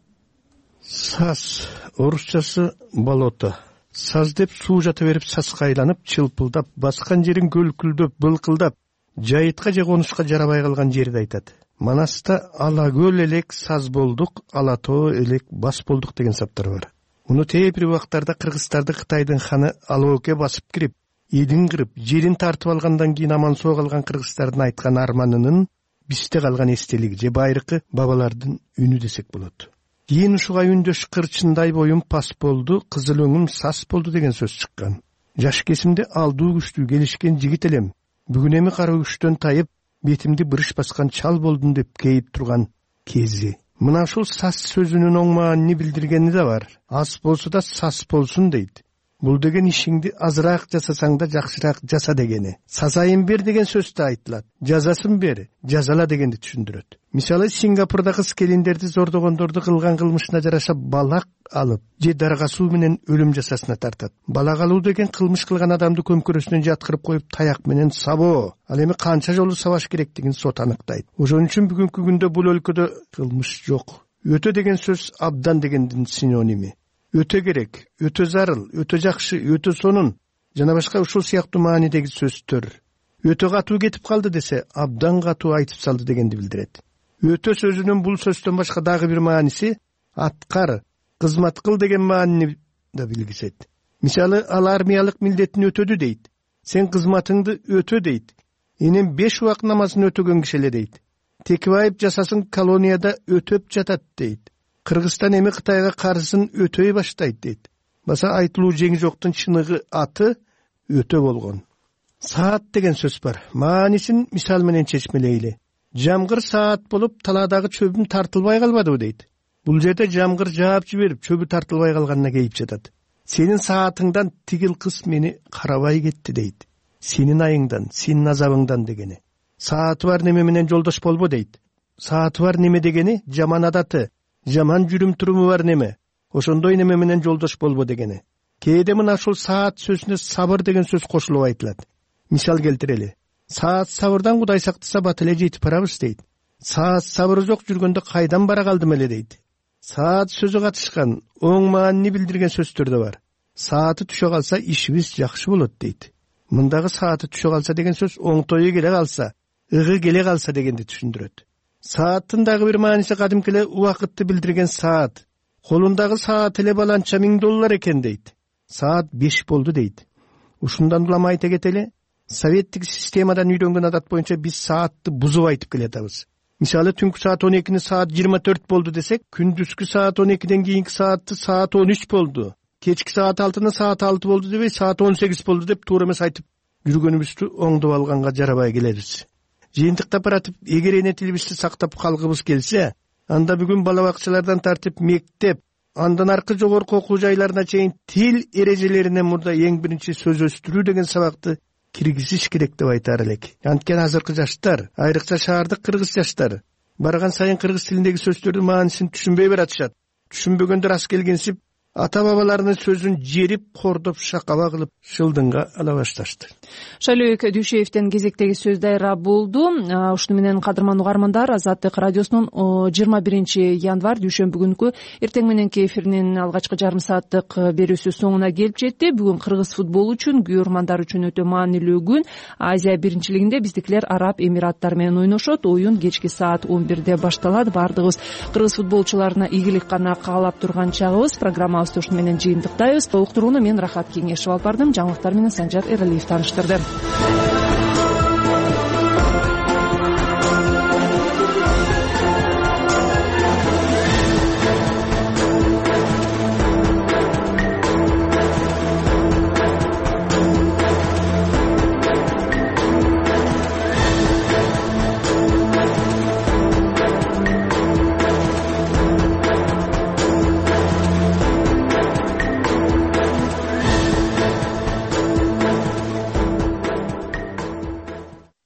Speaker 17: Саз орусчасы болото. Саз деп суу жата берип сазга айланып, чылпылдап, баскан жерин көлкүлдөп, былкылдап, жайытка же конушка жарабай калган жерди айтат. Манаста ала көл элек саз болдук, ала тоо элек бас болдук деген саптар бар. Муну тээ-бир убактарда кыргыздарды Кытайдын ханы Алооке басып кирип, эдин кырып, жерин тартып алгандан кийин аман соо калган кыргыздардын айткан арманынын бизде калган эстелиги же байыркы бабалардын үнү десек болот. Кийин ушуга үндөш кырчындай боюм пас болду, кызыл өңүм сас болду деген сөз чыккан. Жаш кезимде алдуу күчтүү келишкен жигит элем. Бүгүн эми кара күчтөн тайып, бетимди бырыш баскан чал болдум деп кейип турган кези. Мына ушул сас сөзүнүн оң маанини билдиргени да бар. Аз болсо да сас болсун дейт. Бул деген ишиңди азыраак жасасаң да жакшыраак жаса дегени. Сазайын бер деген сөз да айтылат. Жазасын бер, жазала дегенди түшүндүрөт. Мисалы Сингапурда кыз келиндерди зордогондорду кылган кылмышына жараша балак алып, же дарга суу менен өлүм жазасына тартат. Балак алуу деген кылмыш кылган адамды көмкөрөсүнөн жаткырып коюп таяк менен сабоо. Ал эми канча жолу сабаш керектигин сот аныктайт. Ошон үчүн бүгүнкү күндө бул өлкөдө кылмыш жок. Өтө деген сөз абдан дегендин синоними. Өтө керек, өтө зарыл, өтө жакшы, өтө сонун жана башка ушул сыяктуу маанидеги сөздөр. Өтө катуу кетип калды десе, абдан катуу айтып салды дегенди билдирет. Өтө сөзүнүн бул сөздөн башка дагы бир мааниси аткар, кызмат кыл деген маанини да билгизет. Мисалы, ал армиялык милдетин өтөдү дейт. Сен кызматыңды өтө дейт. Энем беш убак намазын өтөгөн киши эле дейт. Текебаев жасасын колонияда өтөп жатат дейт. Кыргызстан эми Кытайга карызын өтөй баштайт дейт. Баса айтылуу жеңи жоктун чыныгы аты өтө болгон. Саат деген сөз бар. Маанисин мисал менен чечмелейли. Жамгыр саат болуп таладагы чөбүм тартылбай калбадыбы дейт. Бул жерде жамгыр жаап жиберип чөбү тартылбай калганына кейип жатат. Сенин саатыңдан тигил кыз мени карабай кетти дейт. Сенин айыңдан, сенин азабыңдан дегени. Сааты бар неме менен жолдош болбо дейт. Сааты бар неме дегени жаман адаты, жаман жүрүм туруму бар неме. Ошондой неме менен жолдош болбо дегени. Кээде мына ушул саат сөзүнө сабыр деген сөз кошулуп айтылат. Мисал келтирели. Саат сабырдан Кудай сактаса бат эле жетип барабыз дейт. Саат сабыры жок жүргөндө кайдан бара калдым эле дейт. Саат сөзү катышкан, оң маанини билдирген сөздөр да бар. Сааты түшө калса ишибиз жакшы болот дейт. Мындагы сааты түшө калса деген сөз оңтойу келе калса, ыгы келе калса дегенди түшүндүрөт. Сааттын дагы бир мааниси кадимки эле убакытты билдирген саат. Колундагы саат эле баланча миң доллар экен дейт. Саат беш болду дейт. Ушундан улам айта кетели, советтик системадан үйрөнгөн адат боюнча биз саатты бузуп айтып келатабыз. Мисалы түнкү саат он экини саат жыйырма төрт болду десек, күндүзгү саат он экиден кийинки саатты саат он үч болду. Кечки саат алтыны саат алты болду дебей, саат он сегиз болду деп туура эмес айтып жүргөнүбүздү оңдоп алганга жарабай келебиз. Жыйынтыктап баратып, эгер эне тилибизди сактап калгыбыз келсе, анда бүгүн бала бакчалардан тартып мектеп, андан аркы жогорку окуу жайларына чейин тил эрежелеринен мурда эң биринчи сөз өстүрүү деген сабакты киргизиш керек деп айтар элек. Анткени азыркы жаштар, айрыкча шаардык кыргыз жаштары, барган сайын кыргыз тилиндеги сөздөрдүн маанисин түшүнбөй баратышат. Түшүнбөгөндөр аз келгенсип, ата-бабаларынын сөзүн жерип, кордоп, шакаба кылып, шылдыңга ала башташты.
Speaker 2: Шалибек Дүйшеевден кезектеги сөз дайра болду. Ушуну менен кадырман угармандар, Азаттык радиосунун жыйырма биринчи январь дүйшөмбү күнкү эртең мененки эфиринин алгачкы жарым сааттык берүүсү соңуна келип жетти. Бүгүн кыргыз футболу үчүн, күйөрмандар үчүн өтө маанилүү күн. Азия биринчилигинде биздикилер Араб Эмираттары менен ойношот. Оюн кечки саат он бирде башталат. Бардыгыбыз кыргыз футболчуларына ийгилик гана каалап турган чагыбыз. Программа ушуну менен жыйынтыктайбыз. Уктурууну мен Рахат Кеңешев алып бардым. Жаңылыктар менен Санжар Эралиев тааныштырды.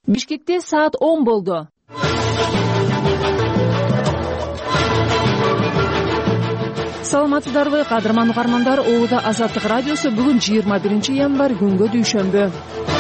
Speaker 2: Бишкекте саат он болду. Саламатсыздарбы, кадырман угармандар. Оуда Азаттык радиосу. Бүгүн жыйырма биринчи январь, күнгө дүйшөмбү.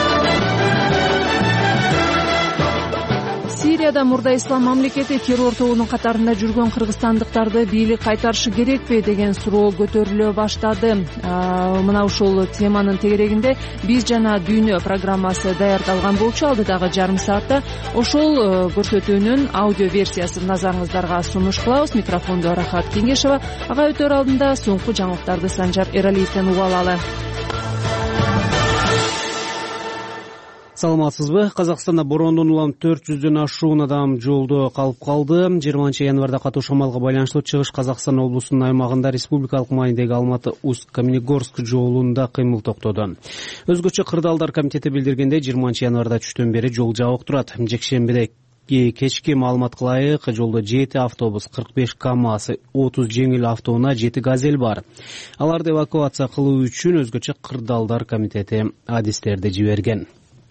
Speaker 2: Сирияда мурда ислам мамлекети террор тобунун катарында жүргөн кыргызстандыктарды бийлик кайтарышы керекпи деген суроо көтөрүлө баштады. Мына ушул теманын тегерегинде биз жана дүйнө программасы даярдалган болчу. Алдыдагы жарым саатта ошол көрсөтүүнүн аудио версиясын назарыңыздарга сунуш кылабыз. Микрофондо Рахат Кеңешова. Ага өтөр алдында соңку жаңылыктарды Санжар Эралиевден угуп алалы.
Speaker 6: Саламатсызбы? Казакстанда бороондон улам төрт жүздөн ашуун адам жолдо калып калды. жыйырманчы январда катуу шамалга байланыштуу Чыгыш Казакстан облусунун аймагында республикалык маанидеги Алматы Усть-Каменегорск жолунда кыймыл токтоду. Өзгөчө Кырдаалдар комитети билдиргендей, жыйырманчы январда түштөн бери жол жабык турат. Жекшембиде кечки маалыматка ылайык жолдо жети автобус, кырк беш КАМАЗ, отуз жеңил автоунаа, жети газель бар. Аларды эвакуация кылуу үчүн өзгөчө Кырдаалдар комитети адистерди жиберген.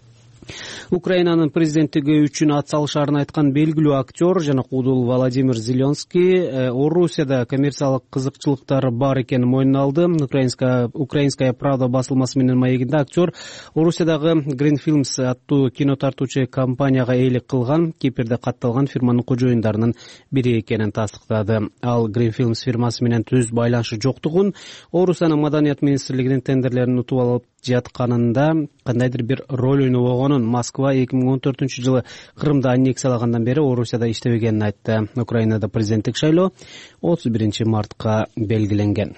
Speaker 6: Украинанын президенттиги үчүн ат салышаарын айткан белгилүү актер жана куудул Владимир Зеленский Орусияда коммерциялык кызыкчылыктар бар экенин мойнуна алды. Украинская Украинская правда басылмасы менен маегинде актер Орусиядагы Green Films аттуу кино тартуучу компанияга ээлик кылган, Кипрде катталган фирманын кожоюндарынын бири экенин тастыктады. Ал Green Films фирмасы менен түз байланышы жоктугун, Орусиянын маданият министрлигинин тендерлерин утуп алып жатканында кандайдыр бир роль ойнобогонун, Москва эки миң он төртүнчү жылы Крымды аннексиялагандан бери Орусияда иштебегенин айтты. Украинада президенттик шайлоо отуз биринчи мартка белгиленген.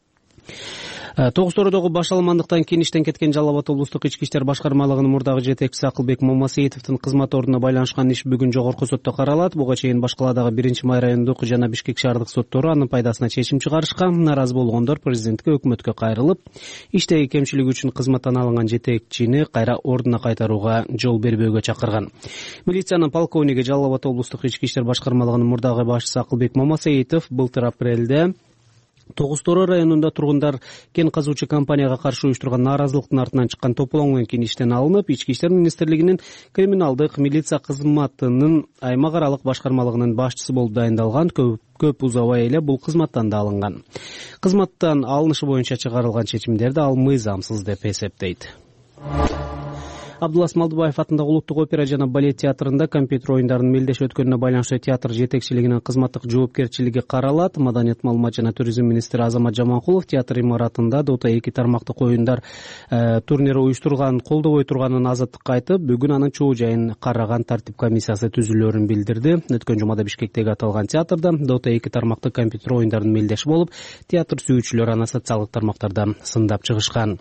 Speaker 6: Тогуз-Тородогу баш алмандыктан кийин иштен кеткен Жалал Абад облустук ички иштер башкармалыгынын мурдагы жетекчиси Акылбек Момосеитовдун кызмат ордуна байланышкан иш бүгүн жогорку сотто каралат. Буга чейин баш каладагы биринчи май райондук жана Бишкек шаардык соттору анын пайдасына чечим чыгарышкан. Нааразы болгондор президентке, өкмөткө кайрылып, иштеги кемчилиги үчүн кызматтан алынган жетекчини кайра ордуна кайтарууга жол бербөөгө чакырган. Милициянын полковниги, Жалал Абад облустук ички иштер башкармалыгынын мурдагы башчысы Акылбек Момосеитов былтыр апрелде Тогуз-Торо районунда тургундар кен казуучу компанияга каршы уюштурган нааразылыктын артынан чыккан тополоңдон кийин иштен алынып, Ички иштер министрлигинин криминалдык милиция кызматынын аймак аралык башкармалыгынын башчысы болуп дайындалган. Көп, көп узабай эле бул кызматтан да алынган. Кызматтан алынышы боюнча чыгарылган чечимдерди ал мыйзамсыз деп эсептейт. Абдулас Малдыбаев атындагы Улуттук опера жана балет театрында компьютер оюндарынын мелдеш өткөнүнө байланыштуу театр жетекчилигинин кызматтык жоопкерчилиги каралат. Маданият, маалымат жана туризм министри Азамат Жаманкулов театр имаратында Дота эки тармактык оюндар э, турнири уюштурган, колдобой турганын азаттыкка айтып, бүгүн анын чоо жайын караган тартип комиссиясы түзүлөөрүн билдирди. Өткөн жумада Бишкектеги аталган театрда Дота эки тармактык компьютер оюндарынын мелдеши болуп, театр сүйүүчүлөр аны социалдык тармактарда сындап чыгышкан.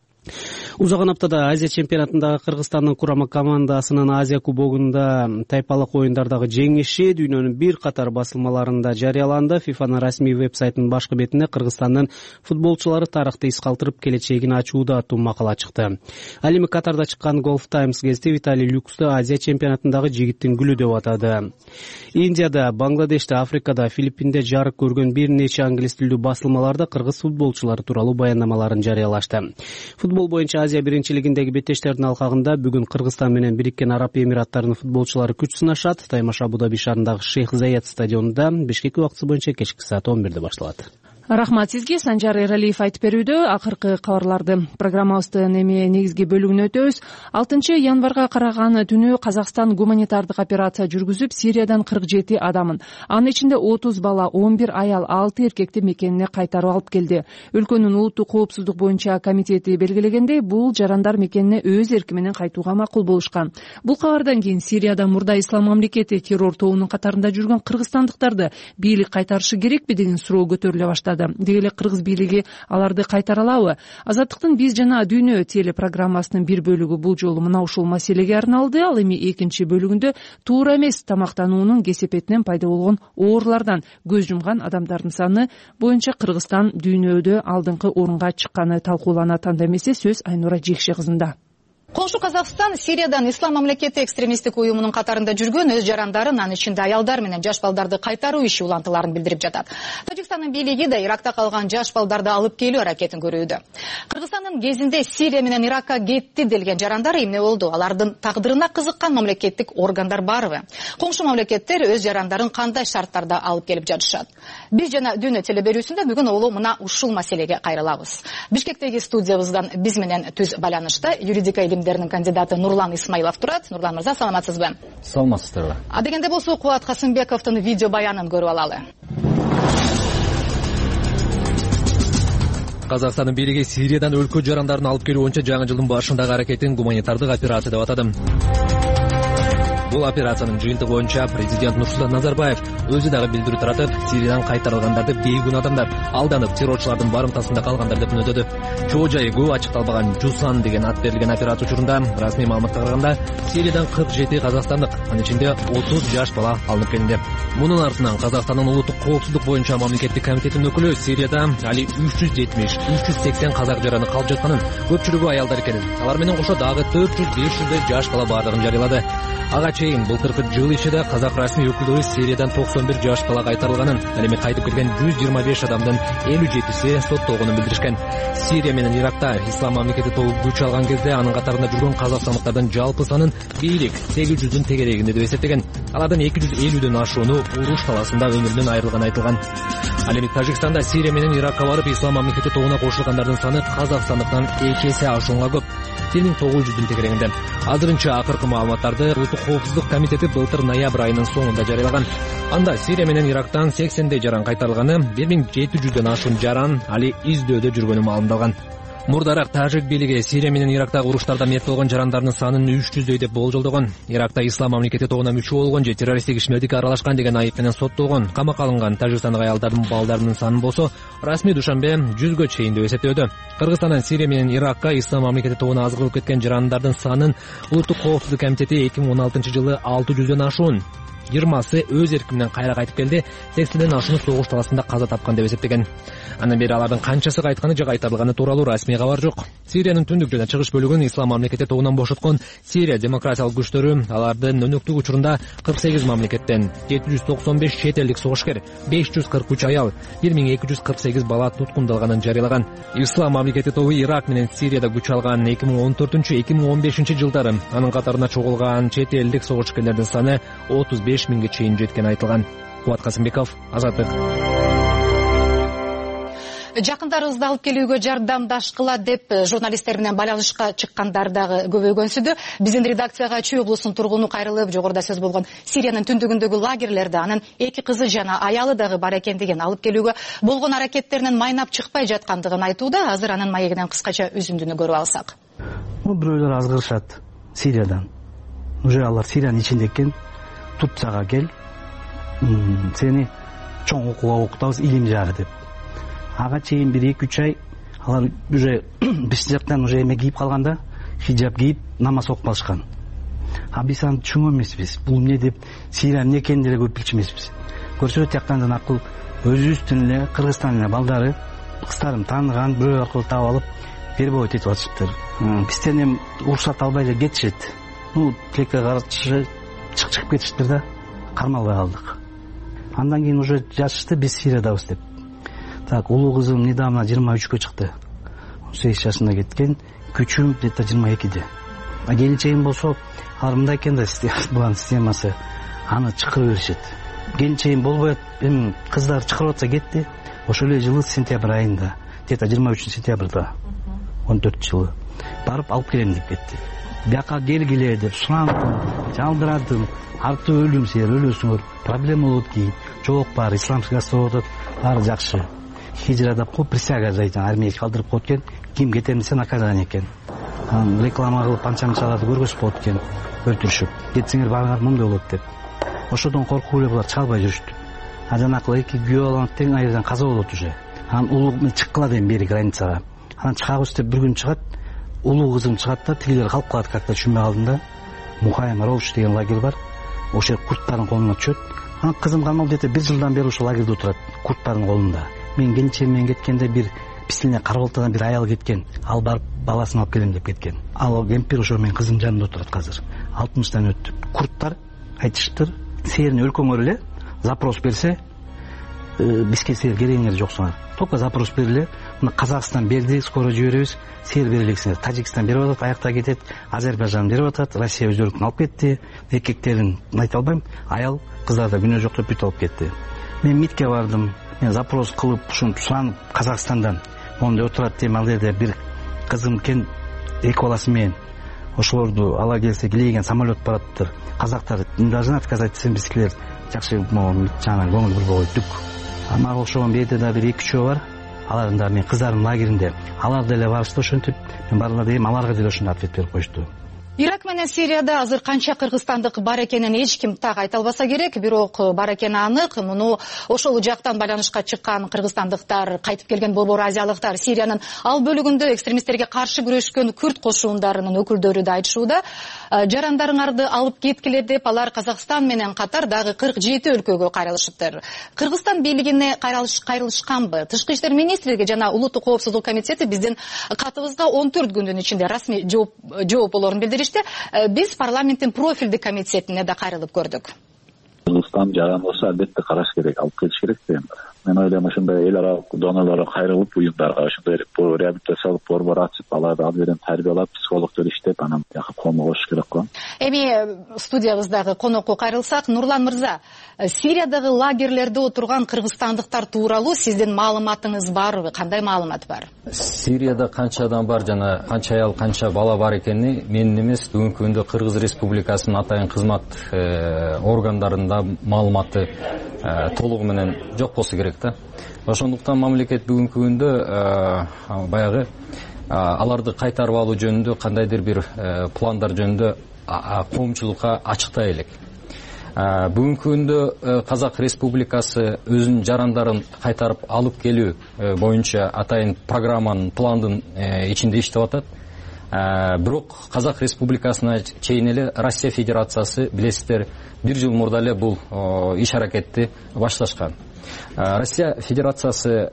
Speaker 6: Узаган аптада Азия чемпионатындагы Кыргызстандын курама командасынын Азия кубогунда тайпалык оюндардагы жеңиши дүйнөнүн бир катар басылмаларында жарыяланды. фифанын расмий веб-сайтынын башкы бетине Кыргызстандын футболчулары тарыхты эс калтырып келечегин ачууда аттуу макала чыкты. Ал эми Катарда чыккан Golf Times гезити Виталий Люксту Азия чемпионатындагы жигиттин гүлү деп атады. Индияда, Бангладеште, Африкада, Филиппинде жарык көргөн бир нече англис тилдүү басылмаларда кыргыз футболчулары тууралуу баяндамаларын жарыялашты. Футбол боюнча Азия биринчилигиндеги беттештердин алкагында бүгүн Кыргызстан менен Бириккен Араб Эмираттарынын футболчулары күч сынашат. Таймаш Абу Даби шаарындагы Шейх Заед стадионунда Бишкек убактысы боюнча кечки саат он бирде башталат.
Speaker 2: Рахмат сизге. Санжар Эралиев айтып берүүдө. Акыркы кабарларды программабыздын эми негизги бөлүгүнө өтөбүз. алтынчы январга караган түнү Казакстан гуманитардык операция жүргүзүп, Сириядан кырк жети адамын, анын ичинде отуз бала, он бир аял, алты эркекти мекенине кайтарып алып келди. Өлкөнүн улуттук коопсуздук боюнча комитети белгилегендей, бул жарандар мекенине өз эрки менен кайтууга макул болушкан. Бул кабардан кийин Сирияда мурда ислам мамлекети террор тобунун катарында жүргөн кыргызстандыктарды бийлик кайтарышы керекпи деген суроо көтөрүлө баштады. Деги эле кыргыз бийлиги аларды кайтара алабы? Азаттыктын биз жана дүйнө телепрограммасынын бир бөлүгү бул жолу мына ушул маселеге арналды. Ал эми экинчи бөлүгүндө туура эмес тамактануунун кесепетинен пайда болгон оорулардан көз жумган адамдардын саны боюнча Кыргызстан дүйнөдө алдыңкы орунга чыкканы талкууланат. Анда эмесе сөз Айнура Жекше кызында.
Speaker 14: Коңшу Казакстан Сириядан ислам мамлекети экстремисттик уюмунун катарында жүргөн өз жарандарын, анын ичинде аялдар менен жаш балдарды кайтаруу иши улантыларын билдирип жатат. Тажикстандын бийлиги да Иракта калган жаш балдарды алып келүү аракетин көрүүдө. Кыргызстандын кезинде Сирия менен Иракка кетти делген жарандар эмне болду? Алардын тагдырына кызыккан мамлекеттик органдар барбы? Коңшу мамлекеттер өз жарандарын кандай шарттарда алып келип жатышат? Биз жана Дүйнө телеберүүсүндө бүгүн олу мына ушул маселеге кайрылабыз. Бишкектеги студиябыздан биз менен түз байланышта юридика илимдеринин кандидаты Нурлан Исмаилов турат. Нурлан мырза, саламатсызбы?
Speaker 18: Саламатсыздарбы.
Speaker 14: А дегенде болсо Кубат Касымбековдун видео баянын көрүп алалы.
Speaker 1: Казакстандын бийлиги Сириядан өлкө жарандарын алып келүү боюнча жаңы жылдын башындагы аракетин гуманитардык операция деп атады. Бул операциянын жыйынтыгы боюнча президент Нурсултан Назарбаев өзү дагы билдирүү таратып, Сириядан кайтарылгандарды бейгүнаа адамдар, алданып террорчулардын барымтасында калгандар деп түнөтөдү. Чоо жайы көп ачыкталбаган Жусан деген ат берилген операция учурунда расмий маалыматка караганда Сириядан кырк жети казакстандык, анын ичинде отуз жаш бала алынып келинди. Мунун артынан Казакстандын улуттук коопсуздук боюнча мамлекеттик комитетинин өкүлү Сирияда али үч жүз жетимиш үч жүз сексен казак жараны калып жатканын, көпчүлүгү аялдар экенин, алар менен кошо дагы төрт жүз беш жүздөй жаш бала бардыгын жарыялады. Ага чейин былтыркы жыл ичинде казак расмий өкүлдөрү Сириядан токсон бир жаш бала кайтарылганын, ал эми кайтып келген жүз жыйырма беш адамдын элүү жетиси соттолгонун билдиришкен. Сирия менен Иракта ислам мамлекети тобу күч алган кезде анын катарында жүргөн казакстандыктардын жалпы санын бийлик сегиз жүздүн тегерегинде деп эсептеген. Алардын эки жүз элүүдөн ашууну уруш таласында өмүрүнөн айрылганы айтылган. Ал эми Тажикстанда Сирия менен Иракка барып ислам мамлекети тобуна кошулгандардын саны казакстандыктан эки эсе ашуунга көп. бир миң тогуз жүздүн тегерегинде. Азырынча акыркы маалыматтарды Улуттук коопсуздук комитети былтыр ноябрь айынын соңунда жарыялаган. Анда Сирия менен Ирактан сексендей жаран кайтарылганы, бир миң жети жүздөн ашуун жаран али издөөдө жүргөнү маалымдалган. Мурдараак тажик бийлиги Сирия менен Ирактагы уруштарда мерт болгон жарандардын санын үч жүздөй деп болжолдогон. Иракта ислам мамлекети тобуна мүчө болгон же террористтик ишмердикке аралашкан деген айып менен соттолгон, камакка алынган тажикстандык аялдардын балдарынын саны болсо расмий Душанбе жүзгө чейин деп эсептөөдө. Кыргызстандан Сирия менен Иракка ислам мамлекети тобуна азгырылып кеткен жарандардын санын Улуттук коопсуздук комитети эки миң он алтынчы жылы алты жүздөн ашуун, жыйырмасы өз эрки менен кайра кайтып келди, сексенден ашууну согуш таласында каза тапкан деп эсептеген. Андан бери алардын канчасы кайтканы же кайтарылганы тууралуу расмий кабар жок. Сириянын түндүк жана чыгыш бөлүгүн ислам мамлекети тобунан бошоткон Сирия демократиялык күчтөрү алардын өнөктүк учурунда кырк сегиз мамлекеттен жети жүз токсон беш чет элдик согушкер, беш жүз кырк үч аял, бир миң эки жүз кырк сегиз бала туткундалганын жарыялаган. Ислам мамлекети тобу Ирак менен Сирияда күч алган эки миң он төртүнчү эки миң он бешинчи жылдары анын катарына чогулган чет элдик согушкерлердин саны отуз беш миңге чейин жеткени айтылган. Кубат Касымбеков, Азаттык.
Speaker 14: Жакындарыбызды алып келүүгө жардамдашкыла деп журналисттер менен байланышка чыккандар дагы көбөйгөнсүдө. Биздин редакцияга Чүй облусунун тургуну кайрылып, жогоруда сөз болгон Сириянын түндүгүндөгү лагерлерде анын эки кызы жана аялы дагы бар экендигин, алып келүүгө болгон аракеттеринен майнап чыкпай жаткандыгын айтууда. Азыр анын маегинен кыскача үзүндүнү көрүп алсак.
Speaker 18: Бирөөлөр азгырышат Сириядан. Уже алар Сириянын ичинде экен. Турцияга кел, сени чоң окууга окутабыз, илим жагы деп. Ага чейин бир эки үч ай алар уже биз жактан уже эме кийип калганда, хиджаб кийип намаз окуп калышкан. А биз аны түшүнгөн эмеспиз. Бул эмне деп Сириянын эмне экенин деле көрүп билчү эмеспиз. Көрсө тияктан аркылуу өзүбүздүн эле Кыргызстандын эле балдары, кыздарын тааныган бирөө аркылуу таап алып, перевод этип атышыптыр. Бизден эми уруксат албай эле кетишет. Ну, тилекке каршы чыгып кетиштир да, кармалбай калдык. Андан кийин уже жазышты, биз Сириядабыз деп. Так, улуу кызым недавно жыйырма үчкө чыкты. он сегиз жашында кеткен, күчүм где-то жыйырма экиде. А келинчегим болсо, алар мындай экен да, булардын системасы, аны чакырып беришет. Келинчегим болбой, эми кыздар чакырып атса кетти. Ошол эле жылы сентябрь айында, где-то жыйырма үчүнчү сентябрда, он төртүнчү жылы барып алып келем деп кетти. Бияка келгиле деп сунандым, жалдырадым, арты өлүм сер, өлөсүңөр, проблема болот ки, жок бар, исламский государство болот, баары жакшы. Хижрада кол присяга жайдан армияга калдырып коет экен, ким кетем десе наказание экен. Анан реклама кылып анча мынчаларды көргөзүп коет экен, өлтүрүшүп. Кетсеңер барыңар мындай болот деп. Ошодон коркуп эле булар чыга албай жүрүштү. А жанакы эки күйөө баланын тең айырдан каза болот уже. Анан улуу чыккыла дейм бери границага. Анан чыгабыз деп бир күн чыгат, улуу кызым чыгат да, тигилер калып калат, как-то түшүнбөй калдым да. Мухайм Роуш деген лагерь бар. Ошол курттардын колуна түшөт. Анан кызым камалып дете бир жылдан бери ошол лагерде отурат, курттардын колунда. Мен келинчегим менен кеткенде бир пистилине кара болтадан бир аял кеткен, ал барып баласын алып келем деп кеткен. Ал кемпир ошо менин кызым жанында отурат азыр. алтымыштан өттү. Курттар айтышыптыр, сээрин өлкөңөр эле запрос берсе, бизге сээр керегиңер жоксуңар. Только запрос бериле. Мына Казакстан берди, скоро жиберебиз. Сээр бере элексиңер. Таджикстан берип атат, аякта кетет. Азербайжан берип атат, Россия өздөрүнүн алып кетти. Эркектерин айта албайм. Аял, кыздарда күнөө жок деп бүтүп алып кетти. Мен МИДке бардым. Мен запрос кылып, ушуну суранып Казакстандан мондай отурат дейм, ал жерде бир кызым экен, эки баласы менен. Ошолорду ала келсек илейген самолет бараттыр. Казактар даже отказать этсем бизкилер жакшы жана көңүл бурбой түк. Мага окшогон бейде да бир эки үчөө бар. Алардын да мен кыздарымдын лагеринде. Алар деле барышты ошентип, мен барлар дейм, аларга деле ошондой ответ берип коюшту.
Speaker 14: Ирак менен Сирияда азыр канча кыргызстандык бар экенин эч ким так айта албаса керек, бирок бар экени анык. Муну ошол жактан байланышка чыккан кыргызстандыктар, кайтып келген Борбор Азиялыктар Сириянын ал бөлүгүндө экстремисттерге каршы күрөшкөн күрд кошуундарынын өкүлдөрү да айтышууда. Жарандарыңарды алып кеткиле деп алар Казакстан менен катар дагы кырк жети өлкөгө кайрылышыптыр. Кыргызстан бийлигине кайрылышканбы? Тышкы иштер министрлиги жана Улуттук коопсуздук комитети биздин катыбызга он төрт күндүн ичинде расмий жооп болоорун билдиришти. Биз парламенттин профилдик комитетине да кайрылып көрдүк.
Speaker 19: Кыргызстан жаран болсо албетте караш керек, алып келиш керек дейм. Мен ойлойм ошондой эл аралык донорлорго кайрылып уюмдарга ошондой реабилитациялык борбор ачып, аларды ал жерден тарбиялап, психологдор иштеп, анан бияка коомго кошуш керек го. Эми
Speaker 14: студиябыздагы конокко кайрылсак, Нурлан мырза, Сириядагы лагерлерде отурган кыргызстандыктар тууралуу сиздин маалыматыңыз барбы? Кандай маалымат бар?
Speaker 1: Сирияда канча адам бар жана канча аял, канча бала бар экени менин эмес, бүгүнкү күндө Кыргыз Республикасынын атайын кызмат органдарында маалыматы толугу менен жок болсо керек да. Ошондуктан мамлекет бүгүнкү күндө баягы аларды кайтарып алуу жөнүндө кандайдыр бир пландар жөнүндө коомчулукка ачыктай элек. Бүгүнкү күндө Казак Республикасы өзүнүн жарандарын кайтарып алып келүү боюнча атайын программанын, пландын ичинде иштеп атат. Бирок Казак Республикасына чейин эле Россия Федерациясы, билесиздер, бир жыл мурда эле бул иш аракетти башташкан. Россия Федерациясы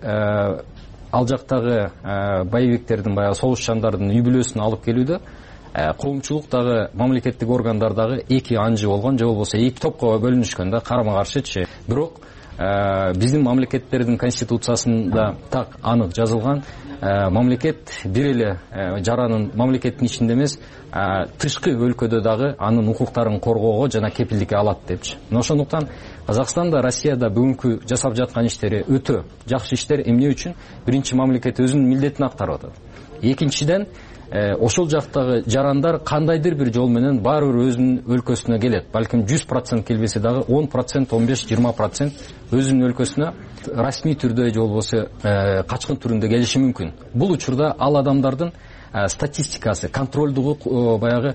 Speaker 1: ал жактагы боевиктердин, баягы согушчандардын үй бүлөсүн алып келүүдө коомчулук дагы, мамлекеттик органдар дагы эки анжы болгон, же болбосо эки топко бөлүнүшкөн да, карама-каршычы. Бирок биздин мамлекеттердин конституциясында так анык жазылган, мамлекет бир эле жаранын мамлекеттин ичинде эмес, тышкы өлкөдө дагы анын укуктарын коргоого жана кепилдикке алат депчи. Ошондуктан Казакстанда, Россияда бүгүнкү жасап жаткан иштери өтө жакшы иштер. Эмне үчүн? Биринчи, мамлекет өзүнүн милдетин аткарып атат. Экинчиден, ошол жактагы жарандар кандайдыр бир жол менен баары бир өзүнүн өлкөсүнө келет. Балким жүз процент келбесе дагы он процент, он беш, жыйырма процент өзүнүн өлкөсүнө расмий түрдө же болбосо качкын түрүндө келиши мүмкүн. Бул учурда ал адамдардын статистикасы, контролдугу баягы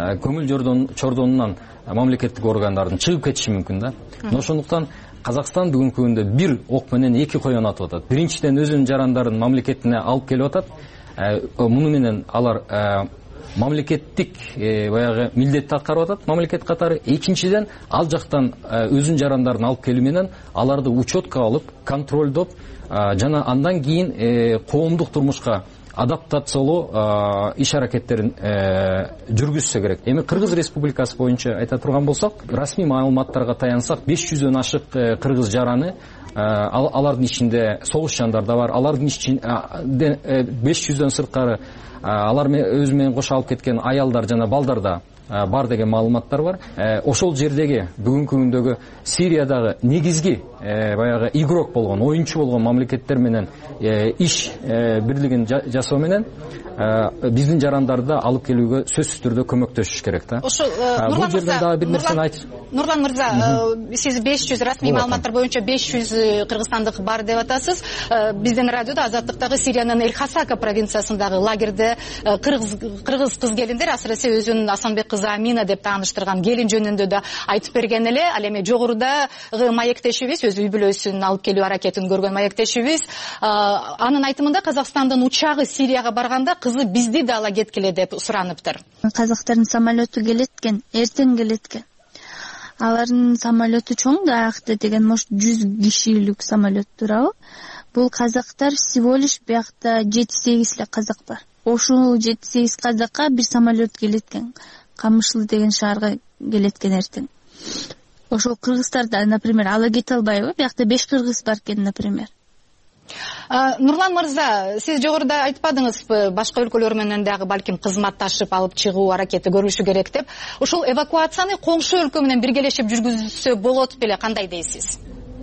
Speaker 1: көңүл чордонунан мамлекеттик органдардын чыгып кетиши мүмкүн да. Ошондуктан Казакстан бүгүнкү күндө бир ок менен эки коен атып атат. Биринчиден өзүнүн жарандарын мамлекетине алып келип атат. Муну менен алар мамлекеттик баягы милдетти аткарып атат, мамлекет катары. Экинчиден, ал жактан өзүнүн жарандарын алып келүү менен аларды учетко алып, контролдоп, жана андан кийин коомдук турмушка адаптациялоо иш аракеттерин жүргүзсө керек. Эми Кыргыз Республикасы боюнча айта турган болсок, расмий маалыматтарга таянсак, беш жүздөн ашык кыргыз жараны, алардын ичинде согушчандар да бар. Алардын ичинде беш жүздөн сырткары алар өзү менен кошо алып кеткен аялдар жана балдар да бар деген маалыматтар бар. Ошол жердеги бүгүнкү күндөгү Сириядагы негизги баягы игрок болгон, оюнчу болгон мамлекеттер менен иш бирлигин жасоо менен биздин жарандарды алып келүүгө сөзсүз түрдө көмөктөшүш керек да.
Speaker 14: Ошол
Speaker 1: бул жерден дагы бир нерсени айтып.
Speaker 14: Нурлан мырза, сиз беш жүз расмий маалыматтар боюнча беш жүз кыргызстандык бар деп атасыз. Биздин радиодо Азаттыктагы Сириянын Эль-Хасака провинциясындагы лагерде кыргыз кыргыз кыз келиндер, асыресе өзүн Асанбек кызы Амина деп тааныштырган келин жөнүндө да айтып берген эле. Ал эми жогорудагы маектешибиз, өз үй бүлөсүн алып келүү аракетин көргөн маектешибиз, анын айтымында Казакстандын учагы Сирияга барганда кызы бизди да ала кеткиле деп сураныптыр.
Speaker 20: Казактардын самолету келет экен, эртең келет экен. Алардын самолету чоң да, акты деген может жүз кишилик самолет турабы. бул казактар всего лишь биякта жети сегиз эле казак бар. Ошол жети сегиз казакка бир самолет келет экен. Камышлы деген шаарга келет экен эртең. Ошол кыргыздарда, например, ала кете албайбы? Биякта беш кыргыз бар экен, например.
Speaker 14: Нурлан мырза, сиз жогоруда айтпадыңызбы, башка өлкөлөр менен дагы балким кызматташып алып чыгуу аракети көрүлүшү керек деп. Ошол эвакуацияны коңшу өлкө менен биргелешип жүргүзсө болот беле, кандай дейсиз?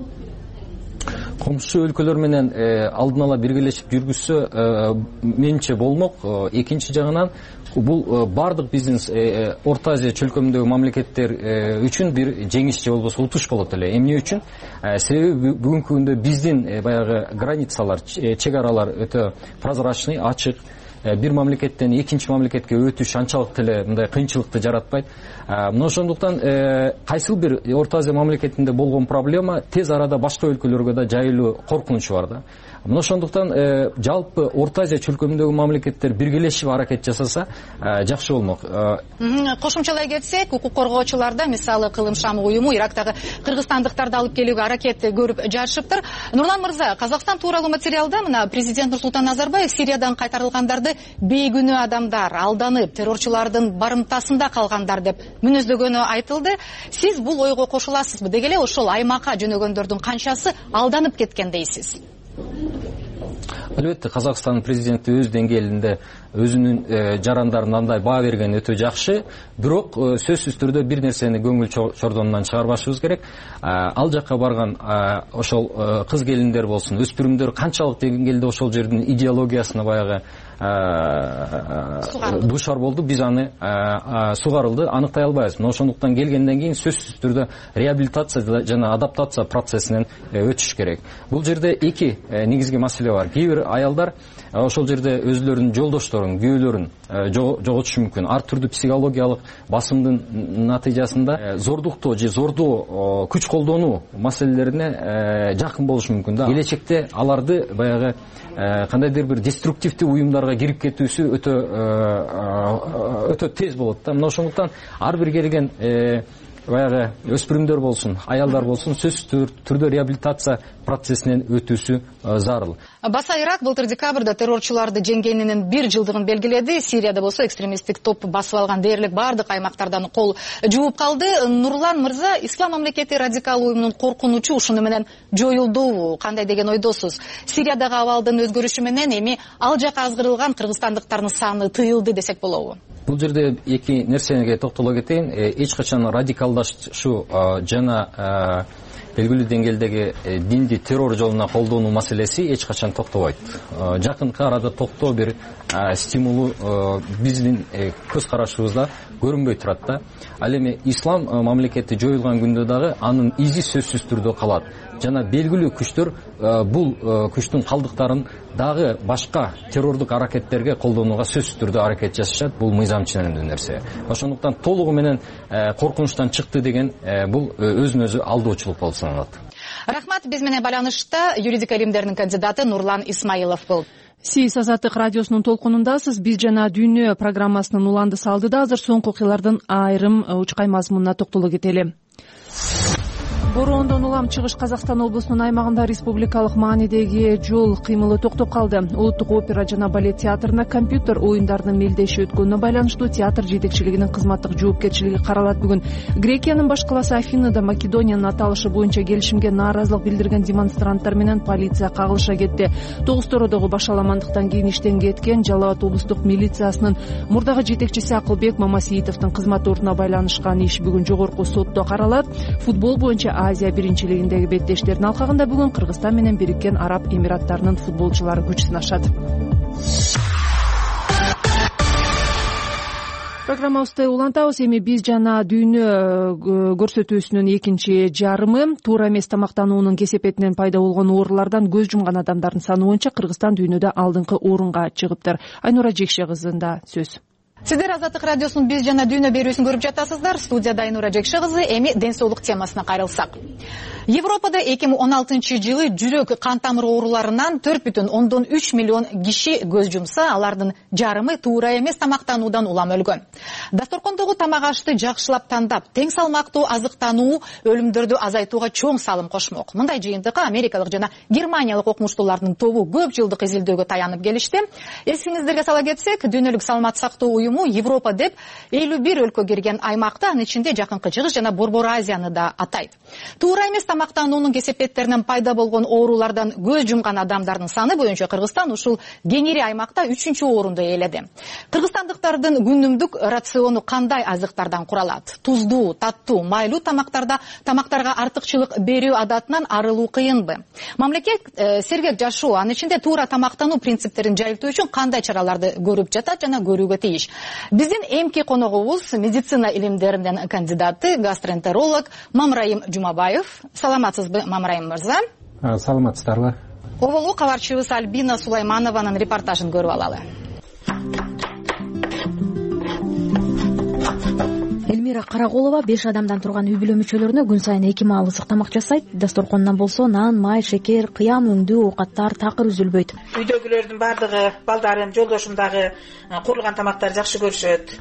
Speaker 1: Коңшу өлкөлөр менен алдын ала биргелешип жүргүзсө менче болмок. Экинчи жагынан бул бардык бизнес Орто Азия чөлкөмүндөгү мамлекеттер үчүн бир жеңиш же болбосо утуш болот эле. Эмне үчүн? Себеби бүгүнкү күндө биздин баягы границалар, чек аралар өтө прозрачный, ачык. Бир мамлекеттен экинчи мамлекетке өтүш анчалык деле мындай кыйынчылыкты жаратпайт. Мына ошондуктан кайсыл бир Орто Азия мамлекетинде болгон проблема тез арада башка өлкөлөргө да жайылуу коркунучу бар да. Мына ошондуктан жалпы Орто Азия чөлкөмүндөгү мамлекеттер биргелешип аракет жасаса жакшы болмок.
Speaker 14: Кошумчалай кетсек, укук коргоочуларда, мисалы Кылым Шам уюму Ирактагы кыргызстандыктарды алып келүүгө аракет көрүп жатышыптыр. Нурлан мырза, Казакстан тууралуу материалда мына президент Нурсултан Назарбаев Сириядан кайтарылгандарды бейгүнөө адамдар, алданып, террорчулардын барымтасында калгандар деп мүнөздөгөнү айтылды. Сиз бул ойго кошуласызбы? Деги эле ошол аймакка жөнөгөндөрдүн канчасы алданып кеткен дейсиз?
Speaker 1: Албетте, Казакстан президенти өз деңгээлинде өзүнүн жарандарын андай баа берген өтө жакшы, бирок сөзсүз түрдө бир нерсени көңүл чордонунан чыгарбашыбыз керек. Ал жакка барган ошол кыз келиндер болсун, өспүрүмдөр канчалык деңгээлде ошол жердин идеологиясына баягы душар болду, биз аны сугарылды, аныктай албайбыз. Но ошондуктан келгенден кийин сөзсүз түрдө реабилитация жана адаптация процессинен өтүш керек. Бул жерде эки негизги маселе бар. Кээ бир аялдар ошол жерде өзлөрүнүн жолдошторун, күйөөлөрүн жоготушу мүмкүн. Ар түрдүү психологиялык басымдын натыйжасында зордуктоо же зордоо, күч колдонуу маселелерине жакын болушу мүмкүн да. Келечекте аларды баягы кандайдыр бир деструктивдүү уюмдарга кирип кетүүсү өтө өтө тез болот да. Мына ошондуктан ар бир келген баягы өспүрүмдөр болсун, аялдар болсун, сөзсүз түрдө реабилитация процессинен өтүүсү зарыл.
Speaker 14: Баса Ирак былтыр декабрда террорчуларды жеңгенинин бир жылдыгын белгиледи. Сирияда болсо экстремисттик топ басып алган дээрлик бардык аймактардан кол жууп калды. Нурлан мырза, Ислам мамлекети радикал уюмунун коркунучу ушуну менен жоюлдубу? Кандай деген ойдосуз? Сириядагы абалдын өзгөрүшү менен эми ал жака азгырылган кыргызстандыктардын саны тыйылды десек болобу?
Speaker 1: Бул жерде эки нерсеге токтоло кетейин. Эч качан радикалдашу жана белгилүү деңгээлдеги динди террор жолуна колдонуу маселеси эч качан токтобойт. Жакынкы арада токтоо бир стимулу биздин көз карашыбызда көрүнбөй турат да. Ал эми ислам мамлекети жоюлган күндө дагы анын изи сөзсүз түрдө калат. Жана белгилүү күчтөр бул күчтүн калдыктарын дагы башка террордук аракеттерге колдонууга сөзсүз түрдө аракет жасашат. Бул мыйзамчыландуу нерсе. Ошондуктан толугу менен коркунучтан чыкты деген бул өзүн өзү алдоочулук болуп саналат.
Speaker 14: Рахмат, биз менен байланышта юридика илимдеринин кандидаты Нурлан Исмаилов болду.
Speaker 2: Сиз Азаттык радиосунун толкунундасыз. Биз жана дүйнө программасынын уландысы алдыда азыр соңку окуялардын айрым учкай мазмунуна токтоло кетели. Бороондон улам чыгыш Казакстан облусунун аймагында республикалык маанидеги жол кыймылы токтоп калды. Улуттук опера жана балет театрына компьютер оюндарынын мелдеши өткөнүнө байланыштуу театр жетекчилигинин кызматтык жоопкерчилиги каралат. Бүгүн Грекиянын баш каласы Афинада Македониянын аталышы боюнча келишимге нааразылык билдирген демонстранттар менен полиция кагылыша кетти. Тогузтородогу башаламандыктан кийин иштен кеткен Жалал Абад облустук милициясынын мурдагы жетекчиси Акылбек Мамасиитовдун кызмат ордуна байланышкан иш бүгүн жогорку сотто каралат. Футбол боюнча Азия биринчилигиндеги беттештердин алкагында бүгүн Кыргызстан менен Бириккен Араб Эмираттарынын футболчулары күч сынашат. Программабызды улантабыз. Эми биз жана дүйнө көрсөтүүсүнүн экинчи жарымы туура эмес тамактануунун кесепетинен пайда болгон оорулардан көз жумган адамдардын саны боюнча Кыргызстан дүйнөдө алдыңкы орунга чыгыптыр. Айнура Жекше кызында сөз.
Speaker 14: Сиздер Азаттык радиосунун биз жана дүйнө берүүсүн көрүп жатасыздар. Студияда Айнура Жекше кызы. Эми ден соолук темасына кайрылсак. Европада эки миң он алтынчы жылы жүрөк кан тамыр ооруларынан төрт бүтүн ондон үч миллион киши көз жумса, алардын жарымы туура эмес тамактануудан улам өлгөн. Дасторкондогу тамак ашты жакшылап тандап, тең салмактуу азыктануу өлүмдөрдү азайтууга чоң салым кошмок. Мындай жыйынтыкка америкалык жана германиялык окумуштуулардын тобу көп жылдык изилдөөгө таянып келишти. Эсиңиздерге сала кетсек, Дүйнөлүк саламат сактоо уюму Европа деп элүү бир өлкө кирген аймакта, анын ичинде Жакынкы Чыгыш жана Борбор Азияны да атайт. Туура эмес тамактануунун кесепеттеринен пайда болгон оорулардан көз жумган адамдардын саны боюнча Кыргызстан ушул кеңири аймакта үчүнчү орунду ээледи. Кыргызстандыктардын күнүмдүк рациону кандай азыктардан куралат? Туздуу, таттуу, майлуу тамактарда тамактарга артыкчылык берүү адатынан арылуу кыйынбы? Мамлекет э, сергек жашоо, анын ичинде туура тамактануу принциптерин жайылтуу үчүн кандай чараларды көрүп жатат жана көрүүгө тийиш? Биздин эмки коногубуз медицина илимдеринин кандидаты, гастроэнтеролог Мамраим Жумабаев. Саламатсызбы, Мамраим мырза?
Speaker 21: Саламатсыздарбы.
Speaker 14: Оболу кабарчыбыз Альбина Сулайманованын репортажын көрүп алалы.
Speaker 22: Элмира Каракулова беш адамдан турган үй бүлө мүчөлөрүнө күн сайын эки маал ысык тамак жасайт. Дасторконунан болсо нан, май, шекер, кыям өңдүү оокаттар такыр үзүлбөйт.
Speaker 23: Үйдөгүлөрдүн бардыгы, балдарым, жолдошум дагы курулган тамактарды жакшы көрүшөт.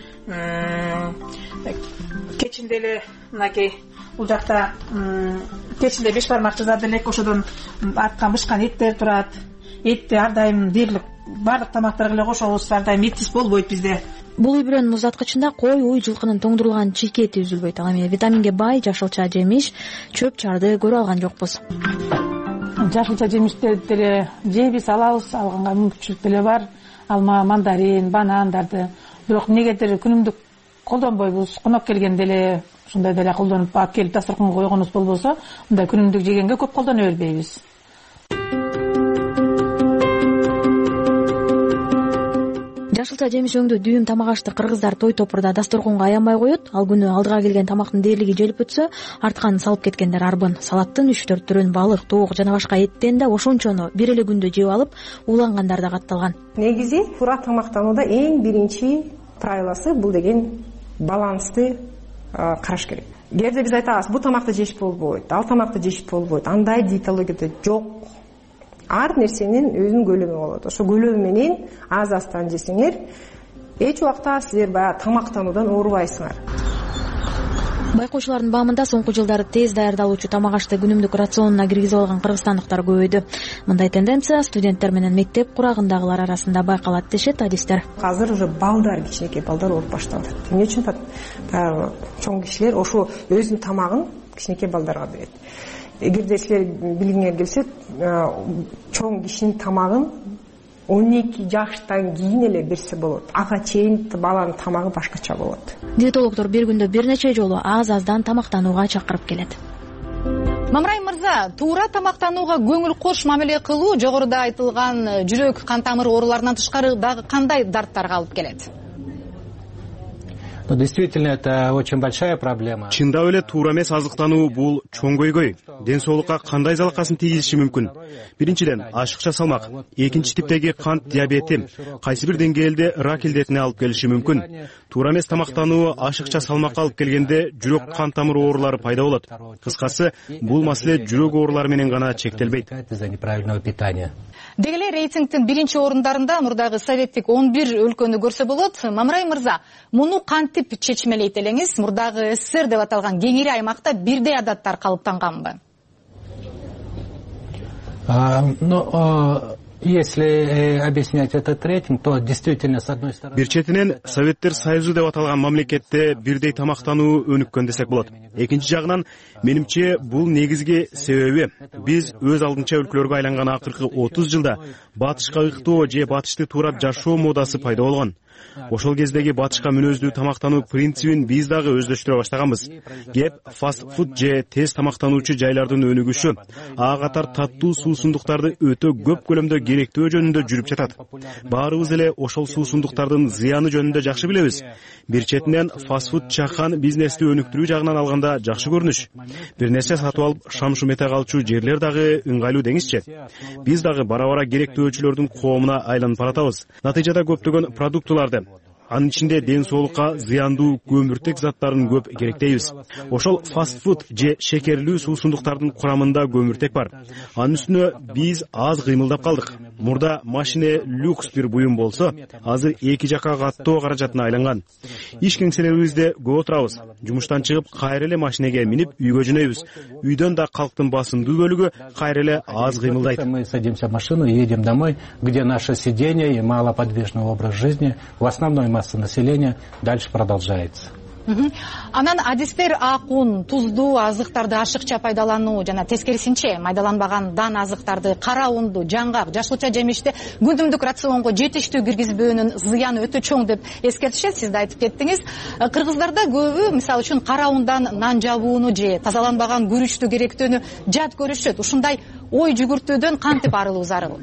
Speaker 23: Кечинде эле мынакей бул жакта кечинде беш бармак жазады элек, ошодон арткан бышкан эттер турат. Этти ар дайым дээрлик бардык тамактарга эле кошобуз, ар дайым этсиз болбойт бизде.
Speaker 22: Бул үй бүлөнүн муздаткычында кой, уй, жылкынын тоңдурулган чийки эти үзүлбөйт. Ал эми витаминге бай жашылча жемиш, чөп чарды көрүп алган жокпуз.
Speaker 23: Жашылча жемиштерди деле жейбиз, алабыз, алганга мүмкүнчүлүк деле бар. Алма, мандарин, банандарды. Бирок негедир күнүмдүк колдонбойбуз. Конок келгенде эле ушундай деле колдонуп алып келип дасторконго койгонубуз болбосо, мындай күнүмдүк жегенге көп колдоно бербейбиз.
Speaker 22: Жашылча жемиш өңдүү дүйүм тамак ашты кыргыздар той топурда дасторконго аянбай коет. Ал күнү алдыга келген тамактын дээрлиги желип өтсө, артканын салып кеткендер арбын. Салаттын үч төрт түрүн балык, тоок жана башка эттен да ошончону бир эле күндө жеп алып, уулангандар да катталган.
Speaker 24: Негизи туура тамактанууда эң биринчи правиласы бул деген балансты караш керек. Кээде биз айтабыз, бул тамакты жеш болбойт, ал тамакты жеш болбойт. Андай диетологияда жок. Ар нерсенин өзүнүн көлөмү болот. Ошо көлөмү менен аз аздан жесеңер, эч убакта силер баягы тамактануудан оорубайсыңар.
Speaker 22: Байкоочулардын баамында соңку жылдары тез даярдалуучу тамак ашты күнүмдүк рационуна киргизип алган кыргызстандыктар көбөйдү. Мындай тенденция студенттер менен мектеп курагындагылар арасында байкалат дешет адистер.
Speaker 24: Азыр уже балдар, кичинекей балдар ооруп башталды. Эмне үчүн баягы чоң кишилер ошо өзүнүн тамагын кичинекей балдарга берет. Эгерде силер билгиңер келсе, чоң кишинин тамагын он эки жаштан кийин эле берсе болот. Ага чейин баланын тамагы башкача болот.
Speaker 22: Диетологдор бир күндө бир нече жолу аз-аздан тамактанууга чакырып келет.
Speaker 14: Мамраим мырза, туура тамактанууга көңүл кош мамиле кылуу жогоруда айтылган жүрөк кан тамыр ооруларынан тышкары дагы кандай дарттарга алып келет?
Speaker 21: Действительно, это очень большая проблема.
Speaker 25: Чындап эле туура эмес азыктануу бул чоң көйгөй. Ден соолукка кандай залакасын тийгизиши мүмкүн? Биринчиден, ашыкча салмак, экинчи типтеги кант диабети, кайсы бир деңгээлде рак илдетине алып келиши мүмкүн. Туура эмес тамактануу ашыкча салмакка алып келгенде жүрөк кан тамыр оорулары пайда болот. Кыскасы, бул маселе жүрөк оорулары менен гана чектелбейт.
Speaker 14: Деги эле рейтингдин биринчи орундарында мурдагы советтик он бир өлкөнү көрсө болот. Мамраим мырза, муну кантип чечмелейт элеңиз? Мурдагы СССР деп аталган кеңири аймакта бирдей адаттар калыптанганбы?
Speaker 21: Если объяснять этот рейтинг, то действительно с одной стороны.
Speaker 25: Бир четинен Советтер Союзу деп аталган мамлекетте бирдей тамактануу өнүккөн десек болот. Экинчи жагынан, менимче бул негизги себеби биз өз алдынча өлкөлөргө айланган акыркы отуз жылда батышка ыктоо же батышты туурап жашоо модасы пайда болгон. Ошол кездеги батышка мүнөздүү тамактануу принцибин биз дагы өздөштүрө баштаганбыз. Кеп фаст-фуд же тез тамактануучу жайлардын өнүгүшү, ага катар таттуу суусундуктарды өтө көп көлөмдө керектөө жөнүндө жүрүп жатат. Баарыбыз эле ошол суусундуктардын зыяны жөнүндө жакшы билебиз. Бир четинен фаст-фуд чакан бизнести өнүктүрүү жагынан алганда жакшы көрүнүш. Бир нерсе сатып алып шам-шум эте калчу жерлер дагы ыңгайлуу деңизчи. Биз дагы бара-бара керектөөчүлөрдүн коомуна айланып баратабыз. Натыйжада көптөгөн продуктуларды, анын ичинде ден соолукка зыяндуу көмүртек заттарын көп керектейбиз. Ошол фастфуд же шекерлүү суусундуктардын курамында көмүртек бар. Анын үстүнө биз аз кыймылдап калдык. Мурда машине люкс бир буюм болсо, азыр эки жака каттоо каражатына айланган. Иш кеңселерибизде көп отурабыз. Жумуштан чыгып кайра эле машинеге минип үйгө жөнөйбүз. Үйдөн да калктын басымдуу бөлүгү кайра эле аз кыймылдайт.
Speaker 21: Мы садимся в машину и едем домой, где наше сидение и малоподвижный образ жизни в основной массе населения дальше продолжается.
Speaker 3: Анан адистер ак ун, туздуу азыктарды ашыкча пайдалануу жана тескерисинче майдаланбаган дан азыктарды, кара унду, жаңгак, жашылча жемишти күнүмдүк рационго жетиштүү киргизбөөнүн зыяны өтө чоң деп эскертишет. Сиз да айтып кеттиңиз. Кыргыздарда көбү мисалы үчүн кара ундан нан жабууну же тазаланбаган күрүчтү керектөөнү жат көрүшөт. Ушундай ой жүгүртүүдөн кантип арылуу зарыл?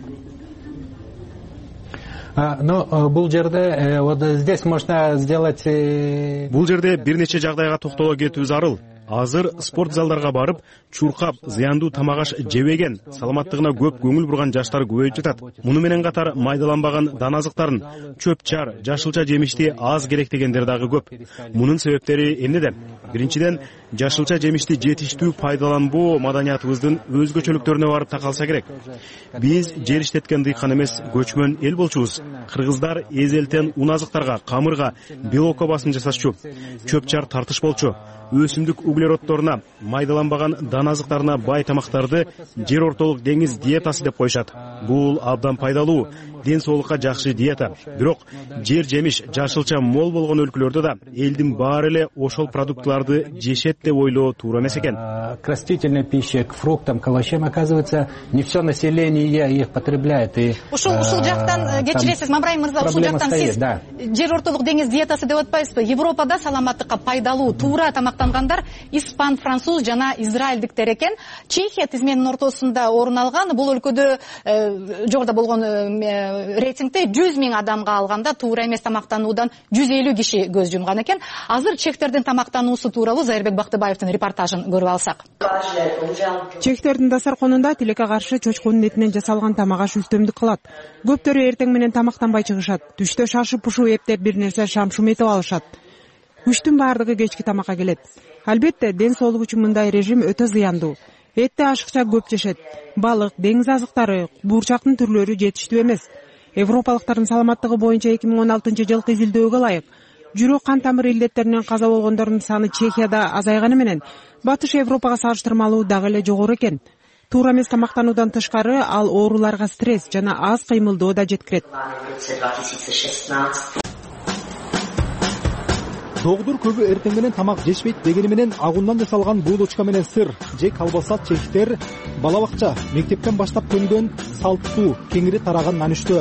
Speaker 21: Но бул жерде вот здесь можно сделать.
Speaker 25: Бул жерде бир нече жагдайга токтоло кетүү зарыл. Азыр спорт залдарга барып, чуркап, зыяндуу тамак аш жебеген, саламаттыгына көп көңүл бурган жаштар көбөйүп жатат. Муну менен катар майдаланбаган дан азыктарын, чөп-чар, жашылча жемишти аз керектегендер дагы көп. Мунун себептери эмнеде? Биринчиден, жашылча жемишти жетиштүү пайдаланбоо маданиятыбыздын өзгөчөлүктөрүнө барып такалса керек. Биз жер иштеткен дыйкан эмес, көчмөн эл болчубуз. Кыргыздар эзелтен ун азыктарга, камырга, белокко басым жасашчу. Чөп-чар тартыш болчу. Өсүмдүк углероддоруна, майдаланбаган дан азыктарына бай тамактарды жер ортолук деңиз диетасы деп коюшат. Бул абдан пайдалуу, ден соолукка жакшы диета. Бирок жер жемиш, жашылча мол болгон өлкөлөрдө да элдин баары эле ошол продуктларды жешет деп ойлоо туура эмес экен.
Speaker 21: К растительной пище, к фруктам, к овощам, оказывается, не все население их потребляет. И
Speaker 3: ушул ушул жактан кечиресиз, Мамраим мырза, ушул жактан сиз жер ортолук деңиз диетасы деп атпайсызбы? Европада саламаттыкка пайдалуу туура тамактангандар испан, француз жана израилдиктер экен. Чехия тизменин ортосунда орун алган. Бул өлкөдө жогоруда болгон рейтингде жүз миң адамга алганда туура эмес тамактануудан жүз элүү киши көз жумган экен. Азыр чехтердин тамактануусу тууралуу Зайырбек Бактыбаевдин репортажын көрүп алсак.
Speaker 7: Чехтердин дасторконунда тилекке каршы чочконун этинен жасалган тамак аш үстөмдүк кылат. Көптөрү эртең менен тамактанбай чыгышат. Түштө шашып пушуу эптеп бир нерсе шамшум этип алышат. Үчтүн баардыгы кечки тамакка келет. Албетте, ден соолук үчүн мындай режим өтө зыяндуу. Этти ашыкча көп жешет. Балык, деңиз азыктары, буурчактын түрлөрү жетиштүү эмес. Европалыктардын саламаттыгы боюнча эки миң он алтынчы жылкы изилдөөгө ылайык жүрөк кан тамыр илдеттеринен каза болгондордун саны Чехияда азайганы менен Батыш Европага салыштырмалуу дагы эле жогору экен. Туура эмес тамактануудан тышкары ал ооруларга стресс жана аз кыймылдоо да жеткирет.
Speaker 5: Догдур көбү эртең менен тамак жешпейт дегени менен агундан жасалган булочка менен сыр же колбаса чехтер бала бакча, мектептен баштап көнгөн салттуу, кеңири тараган нанүштө.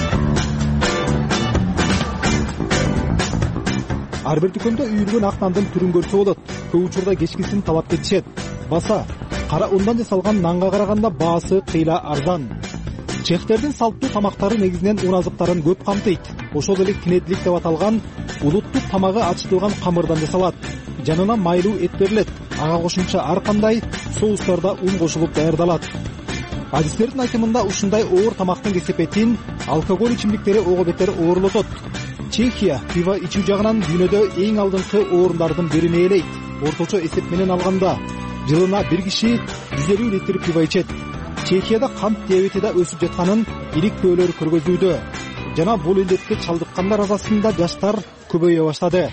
Speaker 5: Ар бир дүкөндө үйүлгөн ак нандын түрүн көрсө болот. Көп учурда кечкисин талап кетишет. Баса, кара ундан жасалган нанга караганда баасы кыйла арзан. Чехтердин салттуу тамактары негизинен ун азыктарын көп камтыйт. Ошол эле кинедлик деп аталган улуттук тамагы ачтылган камырдан жасалат. Жанына майлуу эт берилет. Ага кошумча ар кандай соустарда ун кошулуп даярдалат. Адистердин айтымында ушундай оор тамактын кесепетин алкоголь ичимдиктери ого бетер оорлотот. Чехия пиво ичүү жагынан дүйнөдө эң алдыңкы орундардын бирин ээлейт. Орточо эсеп менен алганда жылына бир киши жүз элүү литр пиво ичет. Чехияда кант диабети да өсүп жатканын иликтөөлөр көргөзүүдө. Жана бул илдетке чалдыккандар арасында жаштар көбөйө баштады.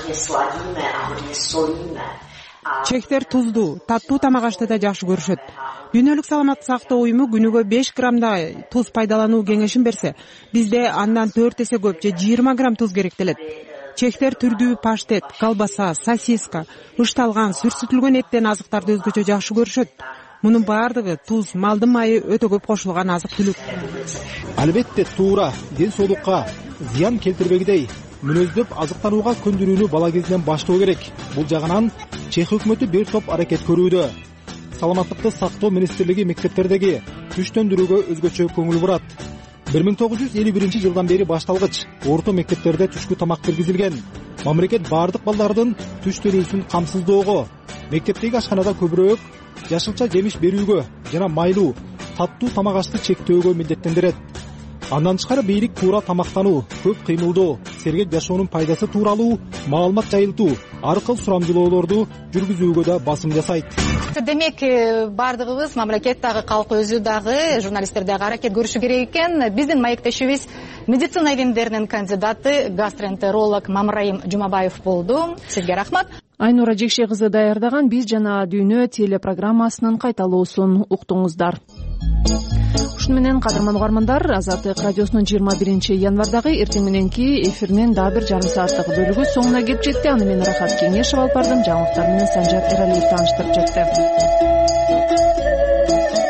Speaker 7: Чехтер туздуу, таттуу тамак ашты да жакшы көрүшөт. Дүйнөлүк саламаттык сактоо уюму күнүгө беш граммда туз пайдалануу кеңешин берсе, бизде андан төрт эсе көп же жыйырма грамм туз керектелет. Чехтер түрдүү паштет, колбаса, сосиска, ышталган, сүрсүтүлгөн эттен азыктарды өзгөчө жакшы көрүшөт. Мунун баардыгы туз, малдын майы өтө көп кошулган азык-түлүк.
Speaker 5: Албетте туура, ден соолукка зыян келтирбегидей мүнөздөп азыктанууга көндүрүүнү бала кезинен баштоо керек. Бул жагынан Чех өкмөтү бир топ аракет көрүүдө. Саламаттыкты сактоо министрлиги мектептердеги түштөндүрүүгө өзгөчө көңүл бурат. бир миң тогуз жүз элүү биринчи жылдан бери башталгыч орто мектептерде түшкү тамак киргизилген. Мамлекет бардык балдардын түштөнүүсүн камсыздоого, мектептеги ашканада көбүрөөк жашылча жемиш берүүгө жана майлуу, таттуу тамак ашты чектөөгө милдеттендирет. Андан тышкары бийлик туура тамактануу, көп кыймылдоо, сергек жашоонун пайдасы тууралуу маалымат жайылтуу, ар кыл сурамдуулоолорду жүргүзүүгө да басым жасайт.
Speaker 3: Демек баардыгыбыз, мамлекет дагы, калк өзү дагы, журналисттер дагы аракет көрүшү керек экен. Биздин маектешибиз медицина илимдеринин кандидаты, гастроэнтеролог Мамраим Жумабаев болду. Сизге рахмат.
Speaker 2: Айнура Жекше кызы даярдаган Биз жана дүйнө телепрограммасынын кайталоосун уктуңуздар. Ушуну менен, кадырман угармандар, Азаттык радиосунун жыйырма биринчи январдагы эртең мененки эфиринин дагы бир жарым сааттык бөлүгү соңуна келип жетти. Аны мен Рахат Кеңешев алып бардым. Жаңылыктар менен Санжар Эралиев тааныштырып жетти.